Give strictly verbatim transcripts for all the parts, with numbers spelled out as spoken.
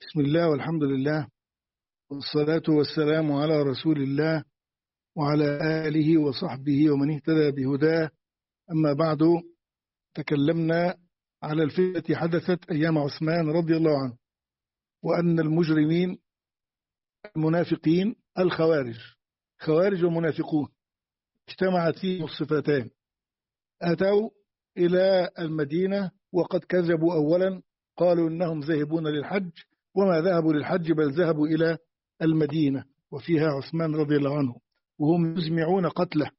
بسم الله والحمد لله، والصلاة والسلام على رسول الله وعلى آله وصحبه ومن اهتدى بهداه. أما بعد، تكلمنا على الفتنة التي حدثت أيام عثمان رضي الله عنه، وأن المجرمين المنافقين الخوارج خوارج ومنافقون اجتمعت فيهم الصفتان، أتوا إلى المدينة وقد كذبوا. أولا قالوا إنهم ذاهبون للحج، وما ذهبوا للحج بل ذهبوا إلى المدينة وفيها عثمان رضي الله عنه، وهم يزمعون قتله،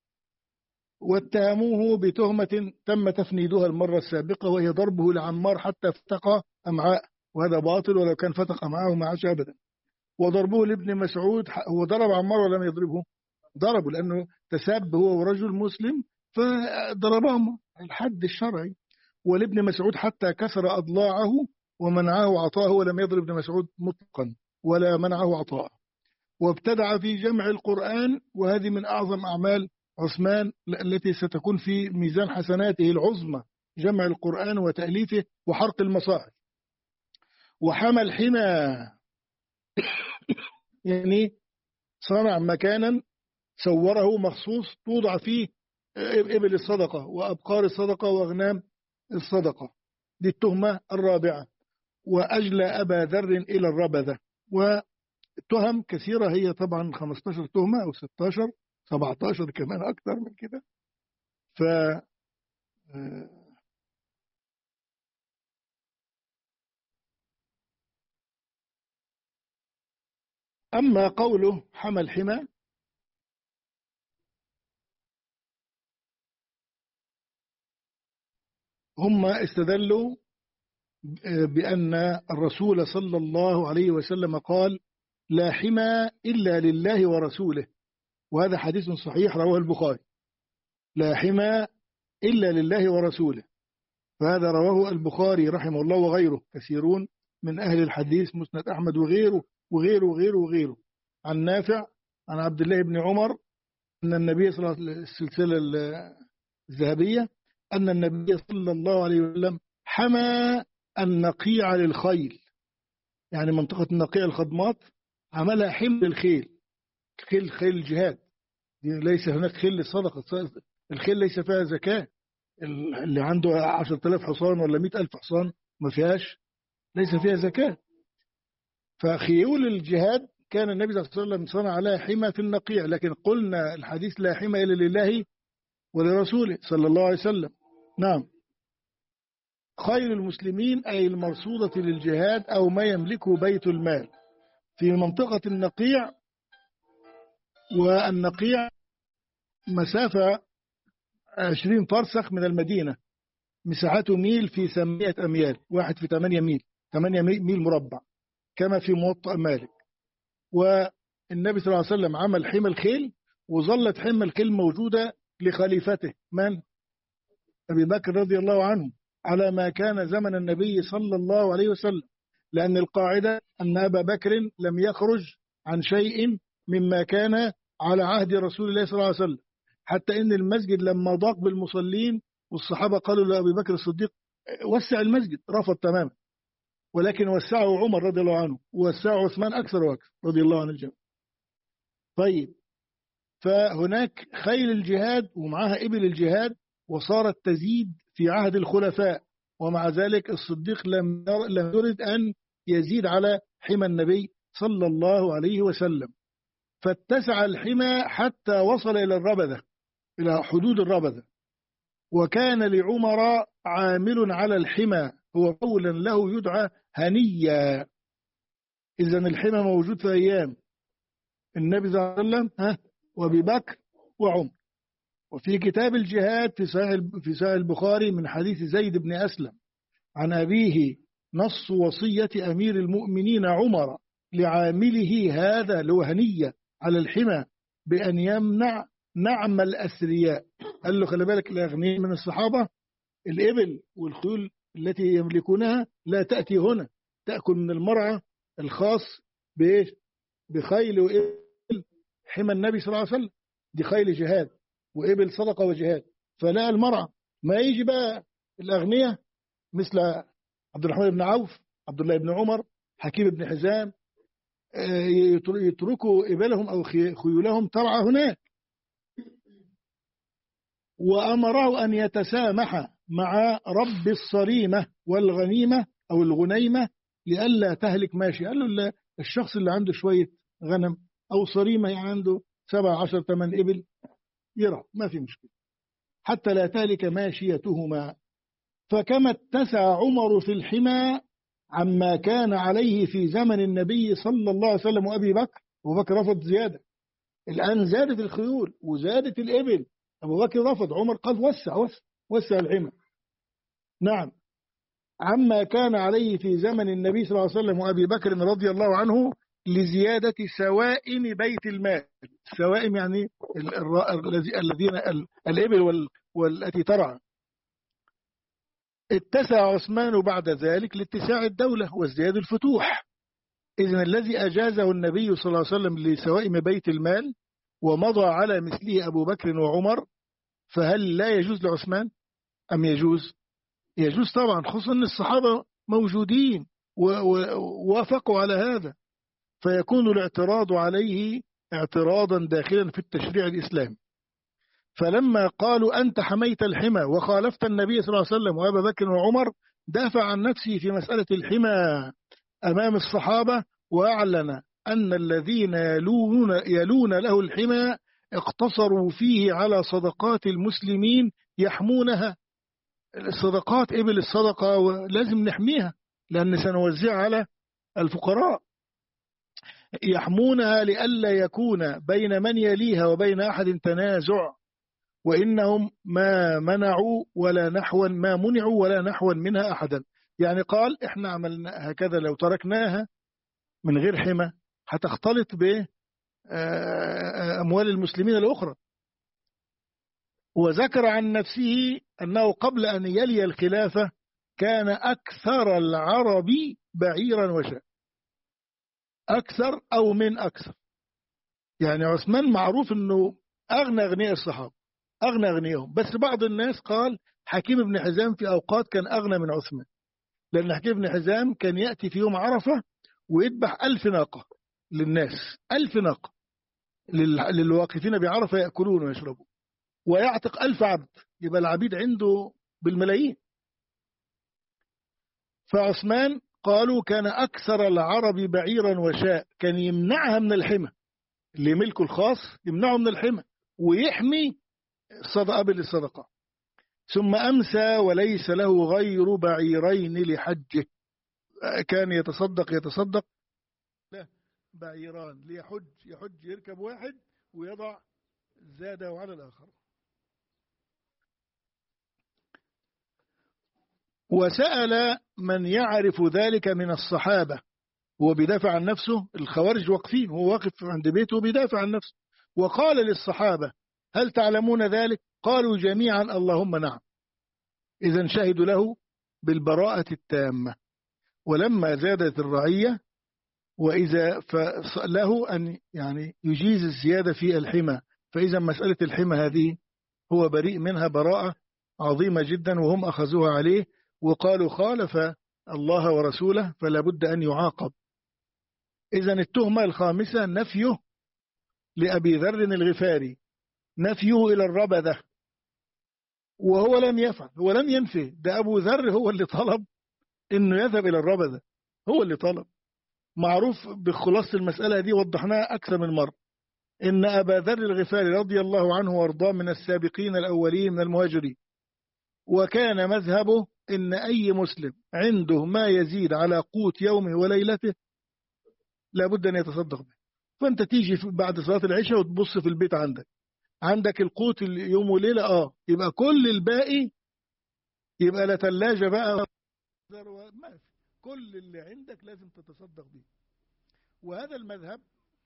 واتهموه بتهمة تم تفنيدها المرة السابقة، وهي ضربه لعمار حتى فتق أمعاء، وهذا باطل، ولو كان فتق أمعاءه ما عاش أبدا. وضربوه لابن مسعود، هو ضرب عمار ولم يضربه؟ ضربه لأنه تساب هو ورجل مسلم فضربهم الحد الشرعي. ولابن مسعود حتى كسر أضلاعه ومنعه عطاءه، ولم يضرب ابن مسعود مطلقا ولا منعه عطاءه. وابتدع في جمع القرآن، وهذه من أعظم أعمال عثمان التي ستكون في ميزان حسناته العظمى، جمع القرآن وتأليفه وحرق المصاحف. وحمى الحمى يعني صنع مكانا سوره مخصوص توضع فيه إبل الصدقة وأبقار الصدقة وأغنام الصدقة. دي التهمة الرابعة. وأجلى أبا ذر إلى الربذة. وتهم كثيرة، هي طبعا خمستاشر تهمة أو ستاشر سبعتاشر كمان أكثر من كده. ف أما قوله حمى الحمى، هم استدلوا بأن الرسول صلى الله عليه وسلم قال: لا حمى إلا لله ورسوله، وهذا حديث صحيح رواه البخاري. لا حمى إلا لله ورسوله، فهذا رواه البخاري رحمه الله وغيره، كثيرون من أهل الحديث، مسند أحمد وغيره وغيره وغيره وغيره، عن نافع عن عبد الله بن عمر أن النبي صلى الله عليه وسلم، السلسلة الذهبية، أن النبي صلى الله عليه وسلم حمى النقيع للخيل، يعني منطقة النقيع الخضمات عملها حمل الخيل، خيل خيل الجهاد. ليس هناك خيل للصدقة، الخيل ليس فيها زكاة. اللي عنده عشرة آلاف حصان ولا مئة ألف حصان ما فيهاش، ليس فيها زكاة. فخيول الجهاد كان النبي صلى الله عليه وسلم صنع لها حمى في النقيع، لكن قلنا الحديث لا حمى إلا لله ولرسوله صلى الله عليه وسلم. نعم. خير المسلمين أي المرصودة للجهاد أو ما يملكه بيت المال في منطقة النقيع. والنقيع مسافة عشرين فرسخ من المدينة، مساحته ميل في ثمانية أميال، واحد في ثمانية ميل، ثمانية ميل مربع، كما في موطأ مالك. والنبي صلى الله عليه وسلم عمل حمى الخيل، وظلت حمى الخيل موجودة لخليفته من؟ أبي بكر رضي الله عنه، على ما كان زمن النبي صلى الله عليه وسلم، لأن القاعدة أن أبا بكر لم يخرج عن شيء مما كان على عهد رسول الله صلى الله عليه وسلم، حتى إن المسجد لما ضاق بالمصلين والصحابة قالوا لأبي بكر الصديق وسع المسجد، رفض تماما، ولكن وسعه عمر رضي الله عنه، ووسعه عثمان أكثر وأكثر رضي الله عن الجميع. طيب، فهناك خيل الجهاد ومعها إبل الجهاد، وصارت تزيد في عهد الخلفاء، ومع ذلك الصديق لم لم يرد أن يزيد على حمى النبي صلى الله عليه وسلم، فاتسع الحمى حتى وصل إلى الربذة، إلى حدود الربذة. وكان لعمر عامل على الحمى، هو قولا له يدعى هنيا. إذن الحمى موجود في أيام النبي صلى الله عليه وسلم ها وأبي بكر وعمر. وفي كتاب الجهاد في صحيح في صحيح البخاري من حديث زيد بن أسلم عن أبيه نص وصية أمير المؤمنين عمر لعامله هذا اللي هو هنية على الحمى بأن يمنع نعم الأثرياء. قال له خلي بالك، الأغنياء من الصحابة الإبل والخيول التي يملكونها لا تأتي هنا، تأكل من المرعى الخاص بإيش؟ بخيل وإبل حمى النبي صلى الله عليه وسلم، دي خيل جهاد وإبل صدقة وجهاد، فلا المرعى. ما يجي بقى الأغنياء مثل عبد الرحمن بن عوف، عبد الله بن عمر، حكيم بن حزام يتركوا إبلهم أو خيولهم ترعى هناك، وأمره أن يتسامح مع رب الصريمة والغنيمة أو الغنيمة لئلا تهلك ماشي. قال له لا، الشخص اللي عنده شوية غنم أو صريمة يعني عنده سبع عشر ثمان إبل يرى ما في مشكلة حتى لا تهلك ماشيتهما. فكما اتسع عمر في الحمى عما كان عليه في زمن النبي صلى الله عليه وسلم وأبي بكر، أبو بكر رفض زيادة، الآن زادت الخيول وزادت الإبل، أبو بكر رفض، عمر قال وسع وسع وسع الحمى. نعم، عما كان عليه في زمن النبي صلى الله عليه وسلم وأبي بكر رضي الله عنه لزيادة سوائم بيت المال. السوائم يعني الذين الإبل والتي ترعى. اتسع عثمان بعد ذلك لاتساع الدولة وازدياد الفتوح. إذن الذي أجازه النبي صلى الله عليه وسلم لسوائم بيت المال ومضى على مثله أبو بكر وعمر، فهل لا يجوز لعثمان أم يجوز؟ يجوز طبعا، خصوصا أن الصحابة موجودين ووافقوا على هذا، فيكون الاعتراض عليه اعتراضا داخلا في التشريع الإسلامي. فلما قالوا أنت حميت الحمى وخالفت النبي صلى الله عليه وسلم وأبا بكر وعمر، دافع عن نفسه في مسألة الحمى أمام الصحابة، وأعلن أن الذين يلون, يلون له الحمى اقتصروا فيه على صدقات المسلمين يحمونها. الصدقات إبل الصدقة ولازم نحميها لأن سنوزعها على الفقراء، يحمونها لئلا يكون بين من يليها وبين أحد تنازع، وإنهم ما منعوا ولا نحوا ما منعوا ولا نحوا منها أحدا. يعني قال إحنا عملنا هكذا، لو تركناها من غير حمى هتختلط بأموال المسلمين الأخرى. وذكر عن نفسه أنه قبل أن يلي الخلافة كان أكثر العرب بعيرا وشاء، أكثر أو من أكثر. يعني عثمان معروف أنه أغنى أغنياء الصحابة، أغنى أغنياهم، بس بعض الناس قال حكيم بن حزام في أوقات كان أغنى من عثمان، لأن حكيم بن حزام كان يأتي في يوم عرفة ويذبح ألف ناقة للناس، ألف ناقة للواقفين بعرفة يأكلون ويشربون، ويعتق ألف عبد، يبقى العبيد عنده بالملايين. فعثمان قالوا كان أكثر العرب بعيرا وشاء، كان يمنعها من الحمى، اللي ملكه الخاص يمنعه من الحمى ويحمي الصدقة بالصدقة. ثم أمسى وليس له غير بعيرين لحجه، كان يتصدق يتصدق له بعيران ليحج، يحج يركب واحد ويضع زاده على الآخر. وسأل من يعرف ذلك من الصحابة، هو بيدافع عن نفسه، الخوارج واقفين، هو واقف عند بيته وبيدافع عن نفسه، وقال للصحابة هل تعلمون ذلك؟ قالوا جميعا اللهم نعم. إذن شهدوا له بالبراءة التامة. ولما زادت الرعية وإذا له أن يعني يجيز الزيادة في الحمى، فإذا مسألة الحمى هذه هو بريء منها براءة عظيمة جدا، وهم أخذوها عليه وقالوا خالف الله ورسوله فلا بد أن يعاقب. إذن التهمة الخامسة نفيه لأبي ذر الغفاري، نفيه إلى الربذة، وهو لم يفعل، هو لم ينفي، ده أبو ذر هو اللي طلب إنه يذهب إلى الربذة، هو اللي طلب. معروف بخلاصة المسألة دي وضحناها أكثر من مرة، إن أبا ذر الغفاري رضي الله عنه وارضاه من السابقين الأولين من المهاجرين، وكان مذهبه إن أي مسلم عنده ما يزيد على قوت يومه وليلته لابد أن يتصدق به. فأنت تيجي بعد صلاة العشاء وتبص في البيت عندك عندك القوت اليوم وليلة، آه يبقى كل الباقي يبقى لا ثلاجة بقى، ما في، كل اللي عندك لازم تتصدق به. وهذا المذهب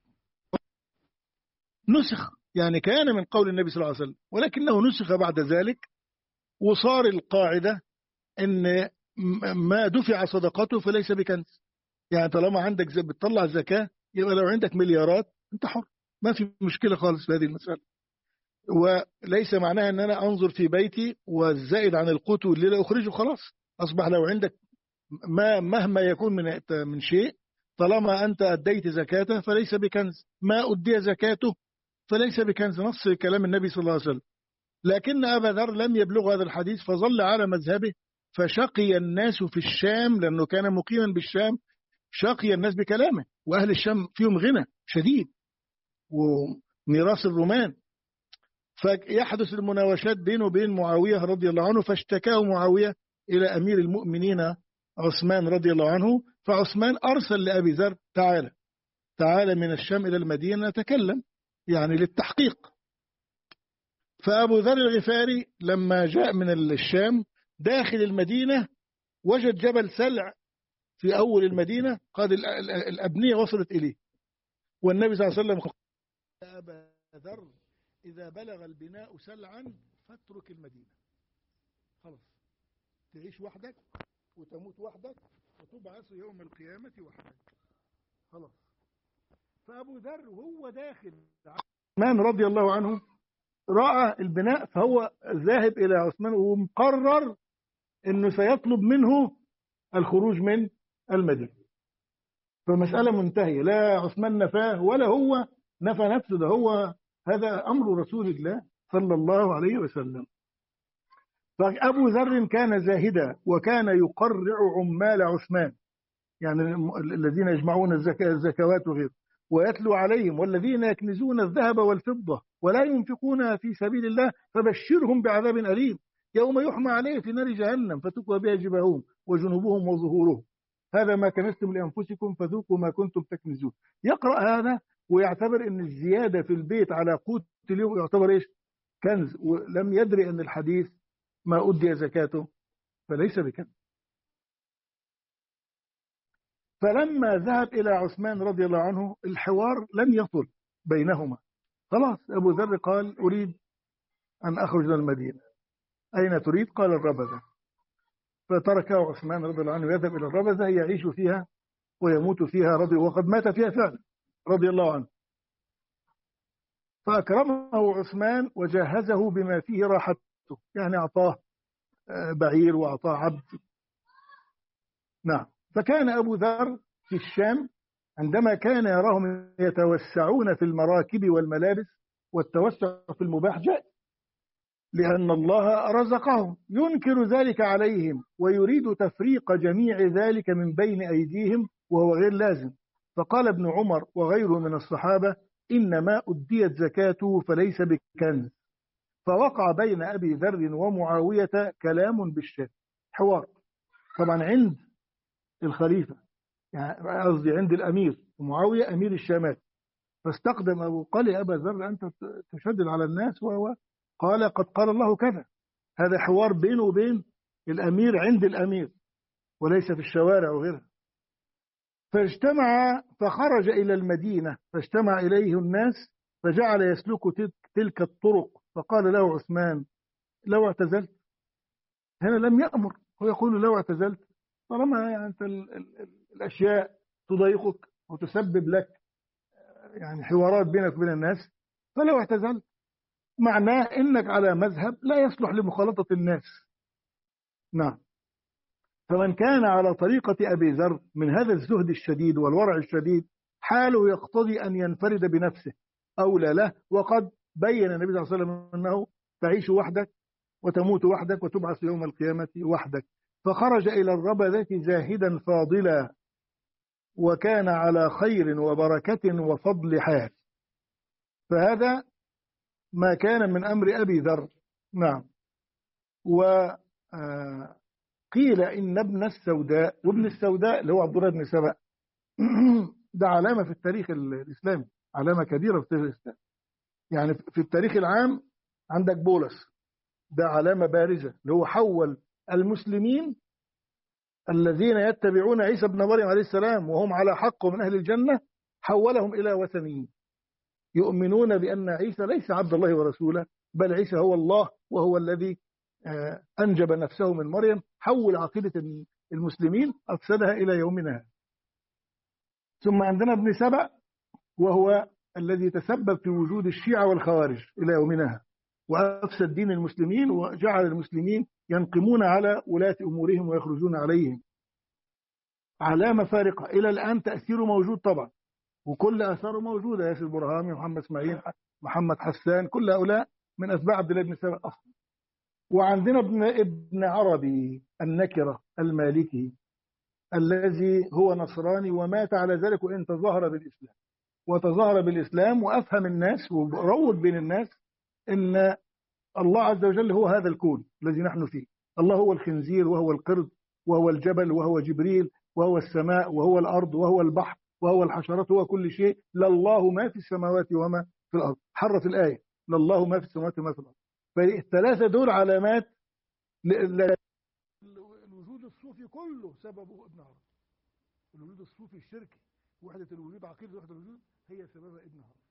نسخ، يعني كان من قول النبي صلى الله عليه وسلم، ولكنه نسخ بعد ذلك، وصار القاعدة ان ما دفع صدقته فليس بكنز. يعني طالما عندك بتطلع الزكاة يبقى لو عندك مليارات انت حر، ما في مشكلة خالص في هذه المسألة. وليس معناها ان انا انظر في بيتي والزائد عن القوت والليلة اخرجه، خلاص اصبح لو عندك ما مهما يكون من من شيء طالما أنت أديت زكاته فليس بكنز، ما أدي زكاته فليس بكنز، نص كلام النبي صلى الله عليه وسلم. لكن أبا ذر لم يبلغ هذا الحديث فظل على مذهبه، فشقي الناس في الشام لأنه كان مقيما بالشام، شقي الناس بكلامه، وأهل الشام فيهم غنى شديد وميراث الرومان. فيحدث المناوشات بينه وبين معاوية رضي الله عنه، فاشتكاه معاوية إلى أمير المؤمنين عثمان رضي الله عنه، فعثمان أرسل لأبي ذر تعالى تعالى من الشام إلى المدينة نتكلم، يعني للتحقيق. فأبو ذر الغفاري لما جاء من الشام داخل المدينة وجد جبل سلع في أول المدينة، قد الأبنية وصلت إليه، والنبي صلى الله عليه وسلم قال يا أبا ذر إذا بلغ البناء سلعا فاترك المدينة، خلاص تعيش وحدك وتموت وحدك وتبعث يوم القيامة وحدك، خلاص. فأبو ذر وهو داخل عثمان رضي الله عنه رأى البناء، فهو ذاهب إلى عثمان ومقرر أنه سيطلب منه الخروج من المدينة. فمسألة منتهية، لا عثمان نفاه ولا هو نفى نفسه، ده هو هذا أمر رسول الله صلى الله عليه وسلم. فأبو ذر كان زاهدا وكان يقرع عمال عثمان، يعني الذين يجمعون الزكاة الزكوات وغيره، ويتلو عليهم والذين يكنزون الذهب والفضة ولا ينفقونها في سبيل الله فبشرهم بعذاب أليم يوم يحمى عليه في نار جهنم فتكوى بها جباههم وجنوبهم وظهورهم هذا ما كنزتم لأنفسكم فذوقوا ما كنتم تكنزون. يقرأ هذا ويعتبر أن الزيادة في البيت على قوت اليوم يعتبر إيش؟ كنز، ولم يدري أن الحديث ما أدي زكاته فليس بكنز. فلما ذهب إلى عثمان رضي الله عنه الحوار لم يطل بينهما، خلاص أبو ذر قال أريد أن أخرج من المدينة. أين تريد؟ قال الربذة. فتركه عثمان رضي الله عنه يذهب إلى الربذة يعيش فيها ويموت فيها رضي، وقد مات فيها فعلا رضي الله عنه. فأكرمه عثمان وجهزه بما فيه راحته، يعني أعطاه بعير وأعطاه عبد. نعم. فكان أبو ذر في الشام عندما كان يراهم يتوسعون في المراكب والملابس، والتوسع في المباح جائز لأن الله رزقهم، ينكر ذلك عليهم ويريد تفريق جميع ذلك من بين أيديهم وهو غير لازم. فقال ابن عمر وغيره من الصحابة إنما أديت زكاته فليس بكنز. فوقع بين أبي ذر ومعاوية كلام بالشام، حوار طبعا عند الخليفة، يعني قصدي عند الأمير ومعاوية أمير الشامات. فاستقدم أبو قال يا أبا ذر أنت تشدد على الناس، وهو قال قد قال الله كذا. هذا حوار بينه وبين الأمير عند الأمير وليس في الشوارع وغيرها. فاجتمع فخرج إلى المدينة فاجتمع إليه الناس فجعل يسلك تلك الطرق. فقال له عثمان لو اعتزلت، هنا لم يأمر، هو يقول لو اعتزلت طالما يعني أنت ال ال ال الأشياء تضايقك وتسبب لك يعني حوارات بينك وبين الناس فلو اعتزلت، معناه إنك على مذهب لا يصلح لمخالطة الناس. نعم. فمن كان على طريقة أبي ذر من هذا الزهد الشديد والورع الشديد حاله يقتضي أن ينفرد بنفسه أولى له، وقد بين النبي صلى الله عليه وسلم أنه تعيش وحدك وتموت وحدك وتبعث يوم القيامة وحدك. فخرج إلى الربذة زاهدا فاضلا وكان على خير وبركة وفضل حال. فهذا ما كان من أمر أبي ذر. نعم. وقيل إن ابن السوداء، وابن السوداء اللي هو عبد الله بن سبأ ده علامة في التاريخ الإسلامي، علامة كبيرة في التاريخ الإسلامي. يعني في التاريخ العام عندك بولس، ده علامة بارزة اللي هو حول المسلمين الذين يتبعون عيسى بن مريم عليه السلام وهم على حق من أهل الجنة، حولهم إلى وثنيين يؤمنون بأن عيسى ليس عبد الله ورسوله، بل عيسى هو الله وهو الذي أنجب نفسه من مريم. حول عقيدة المسلمين أفسدها إلى يومنا. ثم عندنا ابن سبأ وهو الذي تسبب في وجود الشيعة والخوارج إلى يومنا، وأفسد دين المسلمين وجعل المسلمين ينقمون على ولاة أمورهم ويخرجون عليهم. علامة فارقة إلى الآن تأثيره موجود طبعا، وكل آثاره موجودة، ياسر برهامي، محمد إسماعيل، محمد حسان، كل هؤلاء من أتباع عبد الله بن سبأ أصلا. وعندنا ابن ابن عربي النكرة المالكي الذي هو نصراني ومات على ذلك، وإن تظاهر بالإسلام وتظاهر بالإسلام وأفهم الناس وروج بين الناس إن الله عز وجل هو هذا الكون الذي نحن فيه. الله هو الخنزير وهو القرد وهو الجبل وهو جبريل وهو السماء وهو الأرض وهو البحر وهو الحشرات وهو كل شيء. لله ما في السماوات وما في الأرض. حرف الآية لله ما في السماوات وما في الأرض. فالثلاثة دول علامات الوجود الصوفي كله سببه ابن عربي. الوجود الصوفي الشركي، وحدة الوجود، عقيدة وحدة الوجود، هي سببها ابن عربي.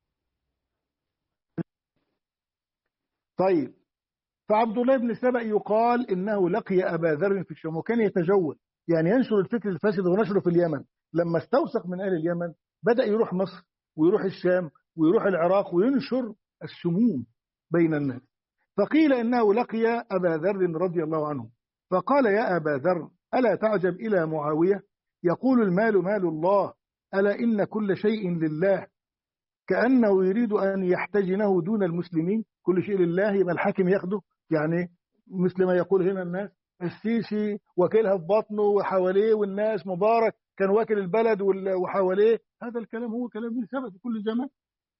طيب، فعبد الله بن سبأ يقال إنه لقي أبا ذر في الشام وكان يتجول، يعني ينشر الفكر الفاسد ونشره في اليمن. لما استوثق من أهل اليمن بدأ يروح مصر ويروح الشام ويروح العراق وينشر السموم بين الناس. فقيل إنه لقي أبا ذر رضي الله عنه فقال يا أبا ذر ألا تعجب إلى معاوية يقول المال مال الله ألا إن كل شيء لله، كأنه يريد أن يحتجنه دون المسلمين. كل شيء لله يبقى الحاكم ياخده، يعني مثل ما يقول هنا الناس السيسي وكيلها في بطنه وحواليه، والناس مبارك كان واكل البلد وحواليه. هذا الكلام هو كلام ابن سبأ في كل زمان.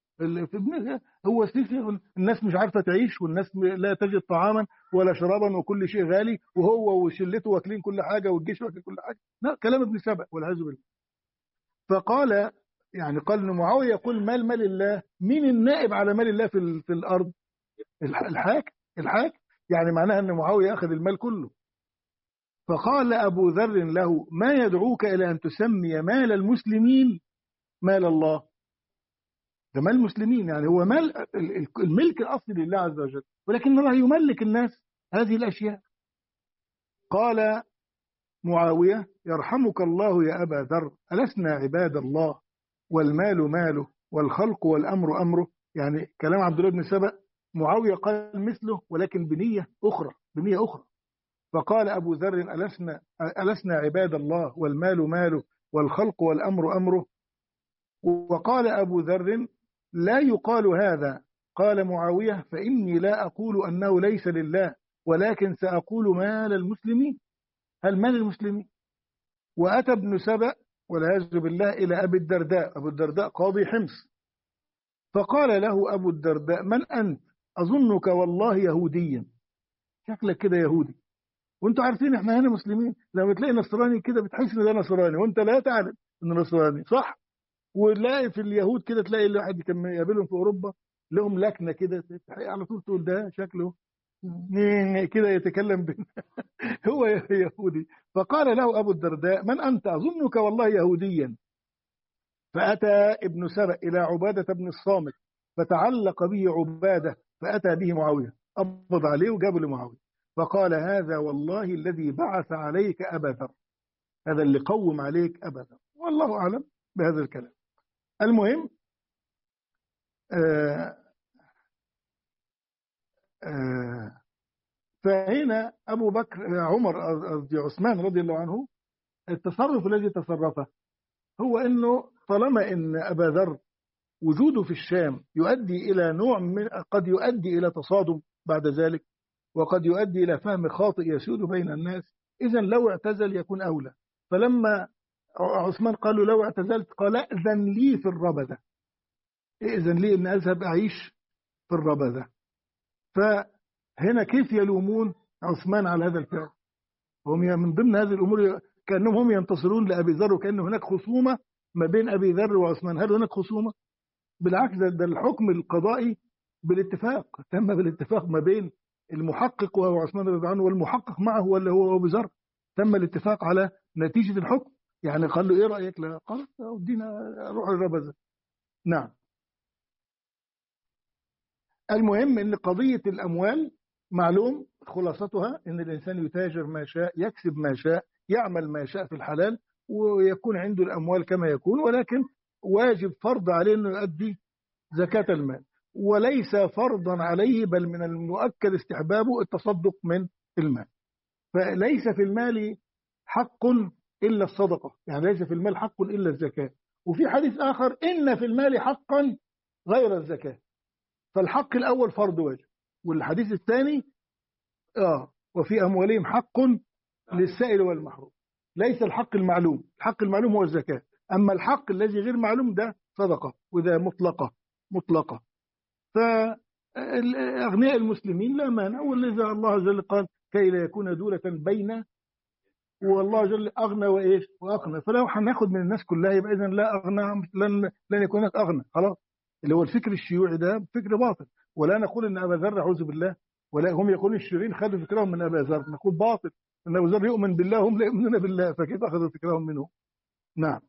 هو السيسي الناس مش عارفة تعيش، والناس لا تجد طعاما ولا شرابا وكل شيء غالي، وهو وشلته واكلين كل حاجة والجيش واكل كل حاجة. لا، كلام ابن سبأ والعياذ بالله. فقال يعني قال ان معاوية يقول مال مال الله، مين النائب على مال الله في في الارض؟ الحاكم. الحاكم يعني معناها ان معاوية اخذ المال كله. فقال ابو ذر له ما يدعوك الى ان تسمي مال المسلمين مال الله؟ ده مال المسلمين، يعني هو مال الملك الاصلي لله عز وجل، ولكن الله يملك الناس هذه الاشياء. قال معاوية يرحمك الله يا ابا ذر ألسنا عباد الله والمال ماله والخلق والأمر أمره. يعني كلام عبد الله بن سبأ معاوية قال مثله ولكن بنية أخرى بنية أخرى. فقال أبو ذر ألسنا, ألسنا عباد الله والمال ماله والخلق والأمر أمره. وقال أبو ذر لا يقال هذا. قال معاوية فإني لا أقول أنه ليس لله، ولكن سأقول مال المسلمين. هل مال المسلمين؟ وأتى ابن سبأ والعياذ بالله إلى أبي الدرداء. أبو الدرداء قاضي حمص. فقال له أبو الدرداء من أنت؟ أظنك والله يهوديا، شكلك كده يهودي، وانتوا عارفين احنا هنا مسلمين، لما تلاقي نصراني كده بتحس ان ده نصراني وانت لا تعلم انه نصراني، صح؟ وتلاقي في اليهود كده تلاقي الواحد كان يقابلهم في أوروبا لهم لكنة كده على طول تقول ده شكله كده يتكلم بين هو يهودي. فقال له أبو الدرداء من أنت؟ أظنك والله يهوديا. فأتى ابن سبأ إلى عبادة بن الصامت فتعلق به عبادة فأتى به معاوية، قبض عليه وجابه لمعاوية. فقال هذا والله الذي بعث عليك أبا ذر، هذا اللي قوم عليك أبا ذر. والله أعلم بهذا الكلام. المهم آآ آآ فهنا أبو بكر عمر قصدي عثمان رضي الله عنه التصرف الذي تصرفه هو أنه طالما أن أبا ذر وجوده في الشام يؤدي إلى نوع من قد يؤدي إلى تصادم بعد ذلك، وقد يؤدي إلى فهم خاطئ يسود بين الناس، إذن لو اعتزل يكون أولى. فلما عثمان قال له لو اعتزلت قال أذن لي في الربذة، إذن لي أن أذهب أعيش في الربذة. فهنا كيف يلومون عثمان على هذا الفعل؟ هم من ضمن هذه الأمور كأنهم هم ينتصرون لأبي ذر، وكأن هناك خصومة ما بين أبي ذر وعثمان. هل هناك خصومة؟ بالعكس، ده الحكم القضائي بالاتفاق، تم بالاتفاق ما بين المحقق وهو عثمان رضي الله عنه والمحقق معه واللي هو أبو ذر، تم الاتفاق على نتيجة الحكم. يعني قال له إيه رأيك؟ لا، قال ودينا روح الربذة. نعم. المهم أن قضية الأموال معلوم خلاصتها أن الإنسان يتاجر ما شاء، يكسب ما شاء، يعمل ما شاء في الحلال، ويكون عنده الأموال كما يكون، ولكن واجب فرض عليه أنه يؤدي زكاة المال، وليس فرضا عليه بل من المؤكد استحبابه التصدق من المال. فليس في المال حق إلا الصدقة، يعني ليس في المال حق إلا الزكاة. وفي حديث آخر إن في المال حقا غير الزكاة. فالحق الأول فرض واجب، والحديث الثاني آه وفي أموالهم حق للسائل والمحروم. ليس الحق المعلوم، الحق المعلوم هو الزكاة، أما الحق الذي غير معلوم ده صدقة، وده مطلقة مطلقة. فأغنياء المسلمين لا مانع، ولذا الله عز وجل قال كي لا يكون دولة بين، والله جل أغنى وإيش وأقنى. فلو هناخد من الناس كلها يبقى إذن لا أغنى، لن لن يكون هناك أغنى خلاص. اللي هو الفكر الشيوعي ده فكر باطل. ولا نقول إن أبا ذر أعوذ بالله، ولا هم يقولون الشيوعيين خدوا فكرهم من أبا ذر، نقول باطل، إن أبا ذر يؤمن بالله هم لا يؤمنون بالله، فكيف أخذوا فكرهم منه؟ نعم.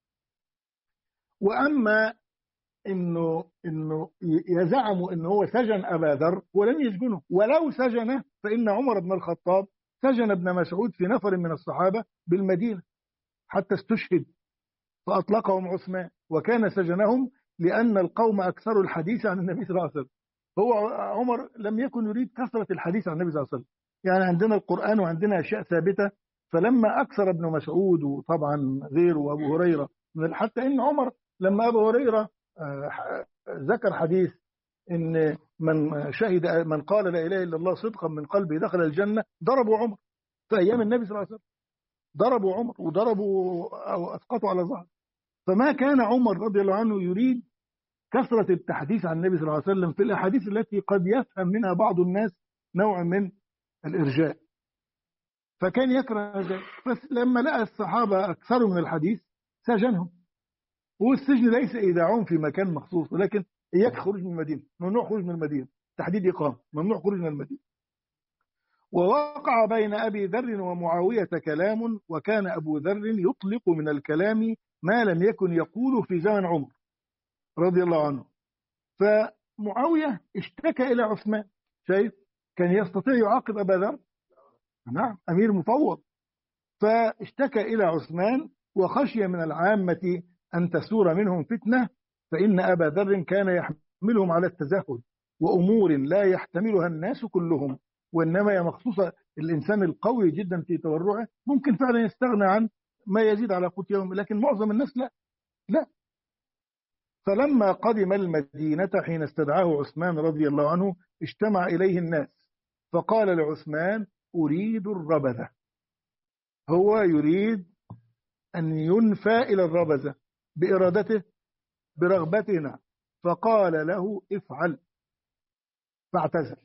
وأما إنه إنه يزعموا إنه هو سجن أبا ذر، ولم يسجنه، ولو سجنه فإن عمر بن الخطاب سجن ابن مسعود في نفر من الصحابة بالمدينة حتى استشهد، فأطلقهم عثمان، وكان سجنهم لأن القوم أكثروا الحديث عن النبي صلى الله عليه وسلم. هو عمر لم يكن يريد كثرة الحديث عن النبي صلى الله عليه وسلم، يعني عندنا القرآن وعندنا أشياء ثابتة. فلما أكثر ابن مسعود وطبعا غيره وأبو هريرة، حتى إن عمر لما أبو هريرة ذكر حديث إن من شهد من قال لا إله إلا الله صدقا من قلبه دخل الجنة، ضربوا عمر في أيام النبي صلى الله عليه وسلم، ضربوا عمر وضربوا أو أسقطوا على ظهره. فما كان عمر رضي الله عنه يريد كثرة التحديث عن النبي صلى الله عليه وسلم في الأحاديث التي قد يفهم منها بعض الناس نوع من الإرجاء، فكان يكره ذلك. بس لما لقى الصحابة أكثروا من الحديث سجنهم. والسجن ليس إيداعهم في مكان مخصوص، ولكن إياك خروج من المدينة، ممنوع خروج من المدينة، تحديد إقامة، ممنوع خروج من المدينة. ووقع بين أبي ذر ومعاوية كلام، وكان أبو ذر يطلق من الكلام ما لم يكن يقول في زمن عمر رضي الله عنه. فمعاوية اشتكى إلى عثمان، شايف كان يستطيع يعاقب أبا ذر، نعم أمير مفوض، فاشتكى إلى عثمان وخشي من العامة أن تسور منهم فتنة، فإن أبا ذر كان يحملهم على التزهد وأمور لا يحتملها الناس كلهم، وإنما هي مخصوصة الإنسان القوي جدا في تورعه ممكن فعلا يستغنى عن ما يزيد على قوت يوم، لكن معظم الناس لا لا. فلما قدم المدينة حين استدعاه عثمان رضي الله عنه اجتمع إليه الناس، فقال لعثمان أريد الربذة. هو يريد أن ينفى إلى الربذة بإرادته برغبتنا، فقال له افعل، فاعتزل.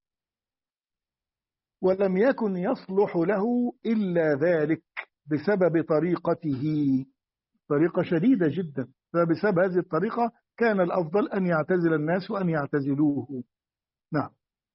ولم يكن يصلح له إلا ذلك بسبب طريقته، طريقة شديدة جدا، فبسبب هذه الطريقة كان الأفضل أن يعتزل الناس وأن يعتزلوه. نعم.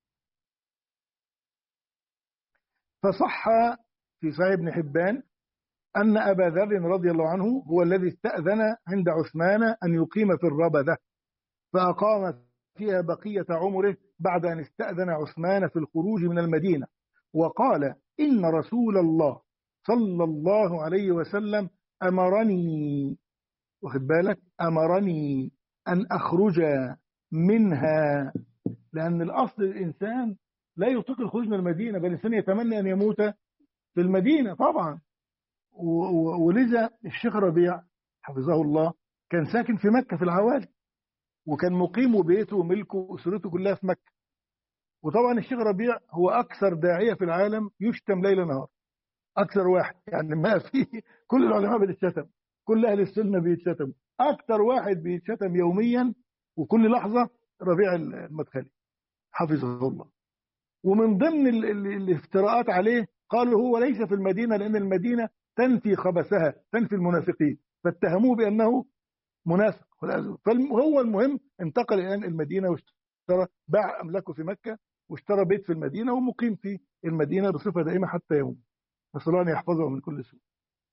فصح في صحيح ابن حبان أن أبا ذر رضي الله عنه هو الذي استأذن عند عثمان أن يقيم في الربذة، فأقام فيها بقية عمره بعد أن استأذن عثمان في الخروج من المدينة، وقال إن رسول الله صلى الله عليه وسلم أمرني، واخد بالك، أمرني أن أخرج منها، لأن الأصل الإنسان لا يطيق الخروج من المدينة، بل الإنسان يتمنى أن يموت في المدينة طبعا. ولذا الشيخ ربيع حفظه الله كان ساكن في مكة في العوالي، وكان مقيم بيته وملكه وأسرته كلها في مكة. وطبعا الشيخ ربيع هو أكثر داعية في العالم يشتم ليل نهار، أكثر واحد، يعني ما في كل العلماء بيتشتم، كل أهل السنة بيتشتم، أكثر واحد بيتشتم يوميا وكل لحظة ربيع المدخلي حفظه الله. ومن ضمن ال ال الافتراءات عليه قالوا هو ليس في المدينة لأن المدينة تنفي خبثها، تنفي المنافقين، فاتهموه بأنه منافق. فهو المهم انتقل الآن المدينة واشترى، باع أملاكه في مكة واشترى بيت في المدينة ومقيم في المدينة بصفة دائمة حتى يوم، نسأل الله أن يحفظه من كل سوء.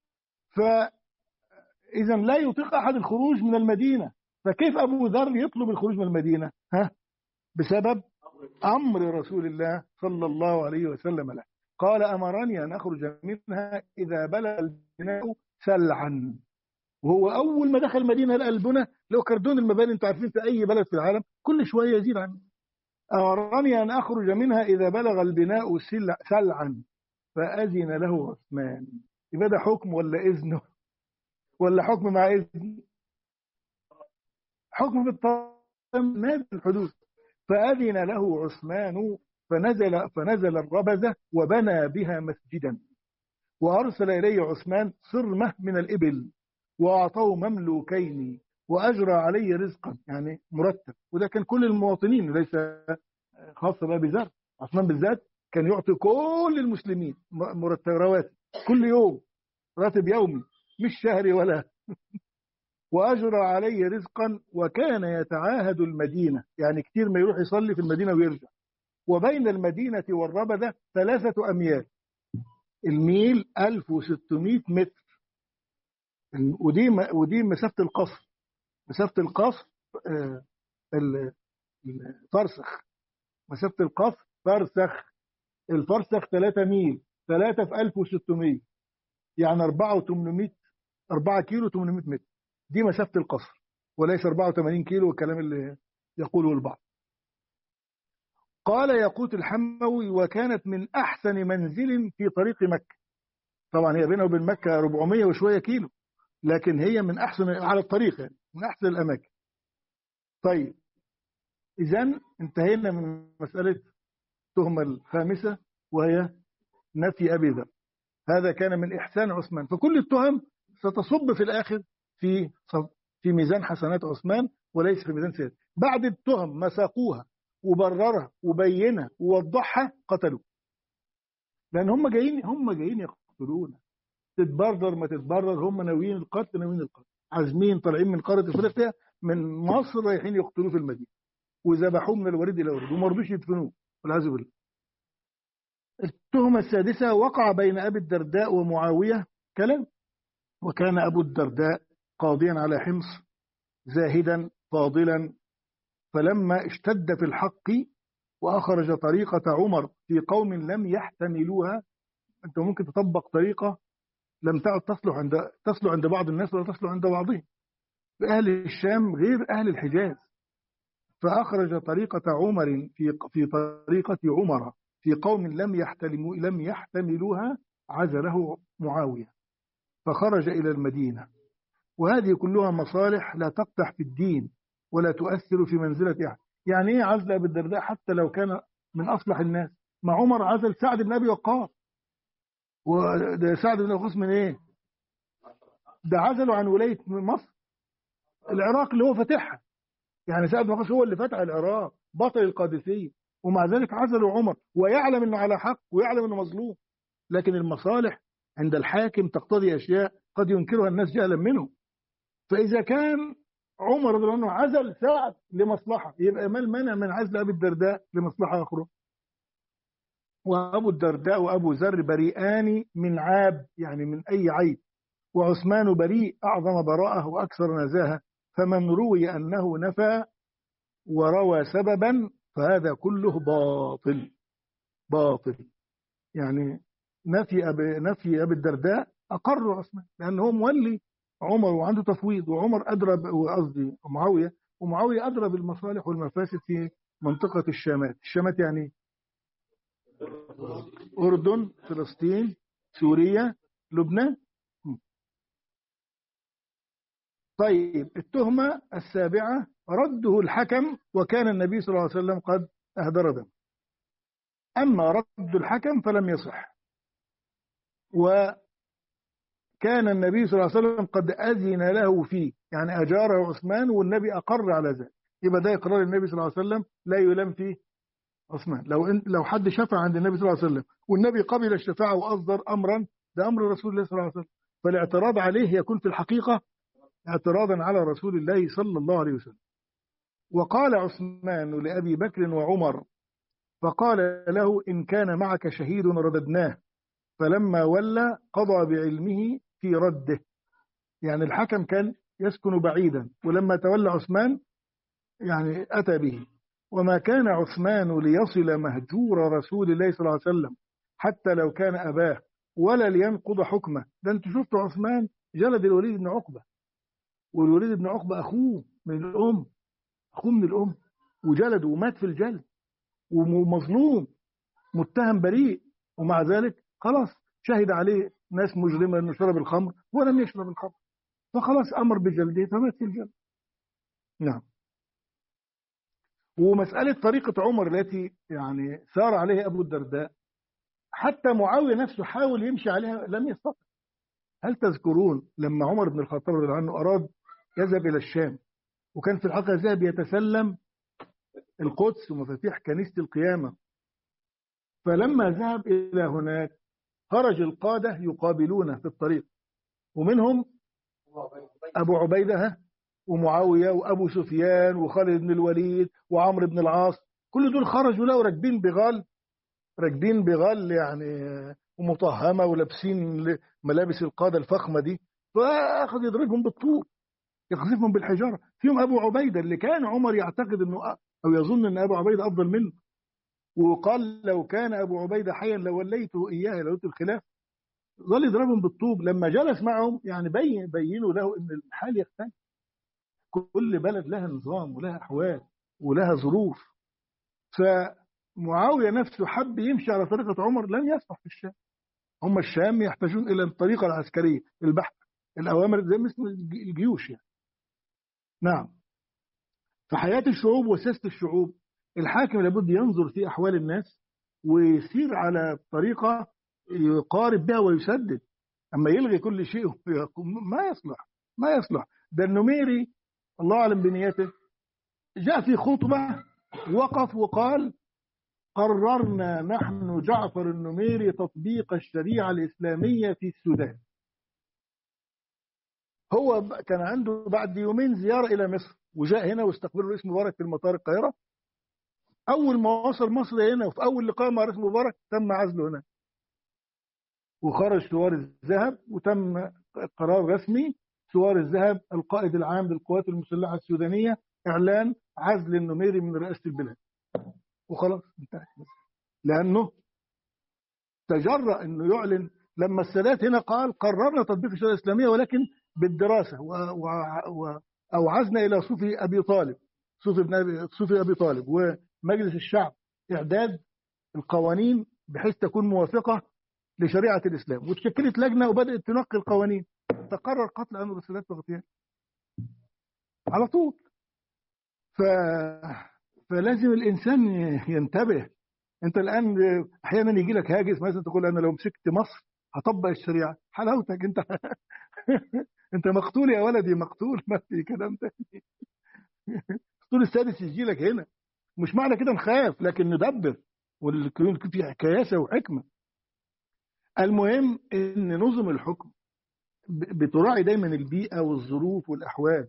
فإذا لا يطيق أحد الخروج من المدينة، فكيف أبو ذر يطلب الخروج من المدينة؟ ها؟ بسبب أمر رسول الله صلى الله عليه وسلم له، قال أمرني أن أخرج منها إذا بلغ البناء سلعا. وهو أول ما دخل المدينة لقى البنى لو كردون المباني، أنتم عارفين في أي بلد في العالم كل شوية يزيد عنه. أمرني أن أخرج منها إذا بلغ البناء سلعا، فأذن له عثمان. يبقى ده حكم ولا إذن ولا حكم مع إذن؟ حكم بالطعام نادي الحدود. فأذن له عثمان فنزل فنزل الربذة وبنى بها مسجدا، وأرسل إليه عثمان صرمة من الإبل وأعطاه مملوكين وأجرى عليه رزقا، يعني مرتب. وده كان كل المواطنين، ليس خاصة بقى بذات عثمان بالذات، كان يعطي كل المسلمين مرتب رواتب كل يوم، راتب يومي مش شهري ولا وأجرى عليه رزقا، وكان يتعاهد المدينة، يعني كتير ما يروح يصلي في المدينة ويرجع. وبين المدينة والربذة ثلاثة أميال، الميل ألف وستمائة متر، ودي ودي مسافة القصر. مسافة القصر آه، الفرسخ، مسافة القصر فرسخ، الفرسخ ثلاثة ميل، ثلاثة في ألف وستمائة يعني أربعة وثمانمائة، أربعة كيلو ثمانمائة متر، دي مسافة القصر، وليس أربعة وثمانين كيلو والكلام اللي يقوله البعض. قال ياقوت الحموي: وكانت من أحسن منزل في طريق مكة. طبعا هي بينها وبين مكة أربعمائة وشوية كيلو، لكن هي من أحسن على الطريق، يعني من أحسن الأماكن. طيب إذن انتهينا من مسألة التهمة الخامسة وهي نفي أبي ذر. هذا كان من إحسان عثمان، فكل التهم ستصب في الآخر في في ميزان حسنات عثمان وليس في ميزان سيئات. بعد التهم مساقوها وبررها وبينها ووضحها قتلوا، لأن هم جايين هم جايين يقتلون. تتبرر ما تتبرر، هم ناويين القتل، ناويين القتل، عازمين، طالعين من قارة افريقيا من مصر رايحين يقتلوه في المدينة، وذبحوه من الوريد الى الوريد وما رضوش يدفنوه والعياذ بالله. التهمة السادسة: وقع بين أبي الدرداء ومعاوية كلام. وكان أبو الدرداء قاضيا على حمص زاهدا فاضلا، فلما اشتد في الحق وأخرج طريقة عمر في قوم لم يحتملوها. أنت ممكن تطبق طريقة لم تعد تصلح عند تصلح عند بعض الناس ولا تصلح عند بعضهم. أهل الشام غير أهل الحجاز. فأخرج طريقة عمر في في طريقة عمر في قوم لم يحتملوا لم يحتملوها، عزله معاوية فخرج إلى المدينة. وهذه كلها مصالح لا تقدح في الدين ولا تؤثر في منزلة أحد. يعني إيه عزل أبي الدرداء حتى لو كان من أصلح الناس؟ ما عمر عزل سعد بن أبي وقاص، وده سعد بن أبي وقاص من إيه؟ ده عزله عن ولاية مصر، العراق اللي هو فاتحها. يعني سعد بن وقاص هو اللي فتح العراق، بطل القادسية، ومع ذلك عزله عمر ويعلم انه على حق ويعلم انه مظلوم. لكن المصالح عند الحاكم تقتضي اشياء قد ينكرها الناس جهلا منه. فاذا كان عمر رضي الله عنه عزل سعد لمصلحه، يبقى ما المانع من عزل ابي الدرداء لمصلحه اخرى؟ وابو الدرداء وابو ذر بريئان من عاب، يعني من اي عيب، وعثمان بريء اعظم براءه واكثر نزاهه. فمن روي انه نفى وروى سببا فهذا كله باطل باطل. يعني نفي أبي نفي أبي الدرداء أقر عثمان لأنه هو مولي عمر وعنده تفويض، وعمر أدرى، قصدي معاوية، ومعاوية أدرى بالمصالح والمفاسد في منطقة الشامات. الشامات يعني أردن، فلسطين، سوريا، لبنان. طيب التهمة السابعة: رده الحكم، وكان النبي صلى الله عليه وسلم قد أهدر دم. أما رد الحكم فلم يصح، وكان النبي صلى الله عليه وسلم قد أذن له فيه، يعني أجاره عثمان والنبي أقر على ذلك. يبقى ده إقرار النبي صلى الله عليه وسلم لا يلام فيه عثمان. لو إن لو حد شفع عند النبي صلى الله عليه وسلم والنبي قبل الشفاعة وأصدر أمرا، ده أمر رسول الله صلى الله عليه وسلم، فالاعتراض عليه يكون في الحقيقة اعتراضا على رسول الله صلى الله عليه وسلم. وقال عثمان لأبي بكر وعمر فقال له: إن كان معك شهيد رددناه. فلما ولى قضى بعلمه في رده، يعني الحكم كان يسكن بعيدا، ولما تولى عثمان يعني أتى به. وما كان عثمان ليصل مهجور رسول الله صلى الله عليه وسلم حتى لو كان أباه، ولا لينقض حكمه. ده انتوا شفتوا عثمان جلد الوليد بن عقبة، والوليد بن عقبة أخوه من الأم، أخوه من الأم، وجلده ومات في الجلد ومظلوم متهم بريء، ومع ذلك خلاص شهد عليه ناس مجرمة أنه شرب الخمر ولم يشرب الخمر، فخلاص أمر بجلده فمات في الجلد. نعم. ومسألة طريقة عمر التي يعني سار عليها أبو الدرداء، حتى معاوية نفسه حاول يمشي عليها لم يستطع. هل تذكرون لما عمر بن الخطاب رضي الله عنه أراد يذهب إلى الشام، وكان في الحلقة ذهب يتسلم القدس ومفاتيح كنيسة القيامة، فلما ذهب إلى هناك خرج القادة يقابلونه في الطريق، ومنهم أبو عبيدة ومعاوية وأبو سفيان وخالد بن الوليد وعمرو بن العاص، كل دول خرجوا له راكبين بغال، راكبين بغال يعني ومطهمة ولابسين ملابس القادة الفخمة دي، فأخذ يضربهم بالطوب يقذفهم بالحجارة. فيهم أبو عبيدة اللي كان عمر يعتقد أنه أو يظن أن أبو عبيدة أفضل منه، وقال لو كان أبو عبيدة حيا لوليته إياه لوليته الخلاف. ظل يضربهم بالطوب. لما جلس معهم يعني بين بينوا له أن الحال يختلف، كل بلد لها نظام ولها أحوال ولها ظروف. فمعاوية نفسه حب يمشي على طريقة عمر، لم يصلح في الشام. هم الشام يحتاجون إلى الطريقة العسكرية البحث، الأوامر زي مثل الجيوش يعني. نعم. فحياة الشعوب وسياسة الشعوب، الحاكم لابد ينظر في أحوال الناس ويسير على طريقة يقارب بها ويسدد. أما يلغي كل شيء ما يصلح، ما يصلح. ده النميري الله أعلم بنيته جاء في خطبة وقف وقال قررنا نحن جعفر النميري تطبيق الشريعة الإسلامية في السودان. هو كان عنده بعد يومين زيارة إلى مصر، وجاء هنا واستقبله رئيس مبارك في المطار القاهرة. أول ما وصل مصر هنا وفي أول لقاء مع رئيس مبارك تم عزله هنا، وخرج سوار الذهب وتم قرار رسمي سوار الذهب القائد العام للقوات المسلحة السودانية إعلان عزل النميري من رئاسة البلاد، وخلاص انتهت. لأنه تجرأ أنه يعلن لما السادات هنا قال قررنا تطبيق الشريعة الإسلامية ولكن بالدراسة و... و... و... أوعزنا إلى صوفي أبي طالب صوفي ابن أبي... صوفي أبي طالب ومجلس الشعب إعداد القوانين بحيث تكون موافقة لشريعة الإسلام، وتشكلت لجنة وبدأت تنقي القوانين، تقرر قتل أنور السادات واغتياله على طول. ف... فلازم الإنسان ينتبه. أنت الآن أحيانا يجي لك هاجس مثلا تقول أنا لو مسكت مصر هطبق الشريعة، حلاوتك أنت. أنت مقتول يا ولدي، مقتول، ما في كلام تاني. الدستور السادس يجي لك هنا، مش معنى كده نخاف لكن ندبر، والكون في كياسة وحكمة. المهم ان نظم الحكم بتراعي دايما البيئة والظروف والأحوال.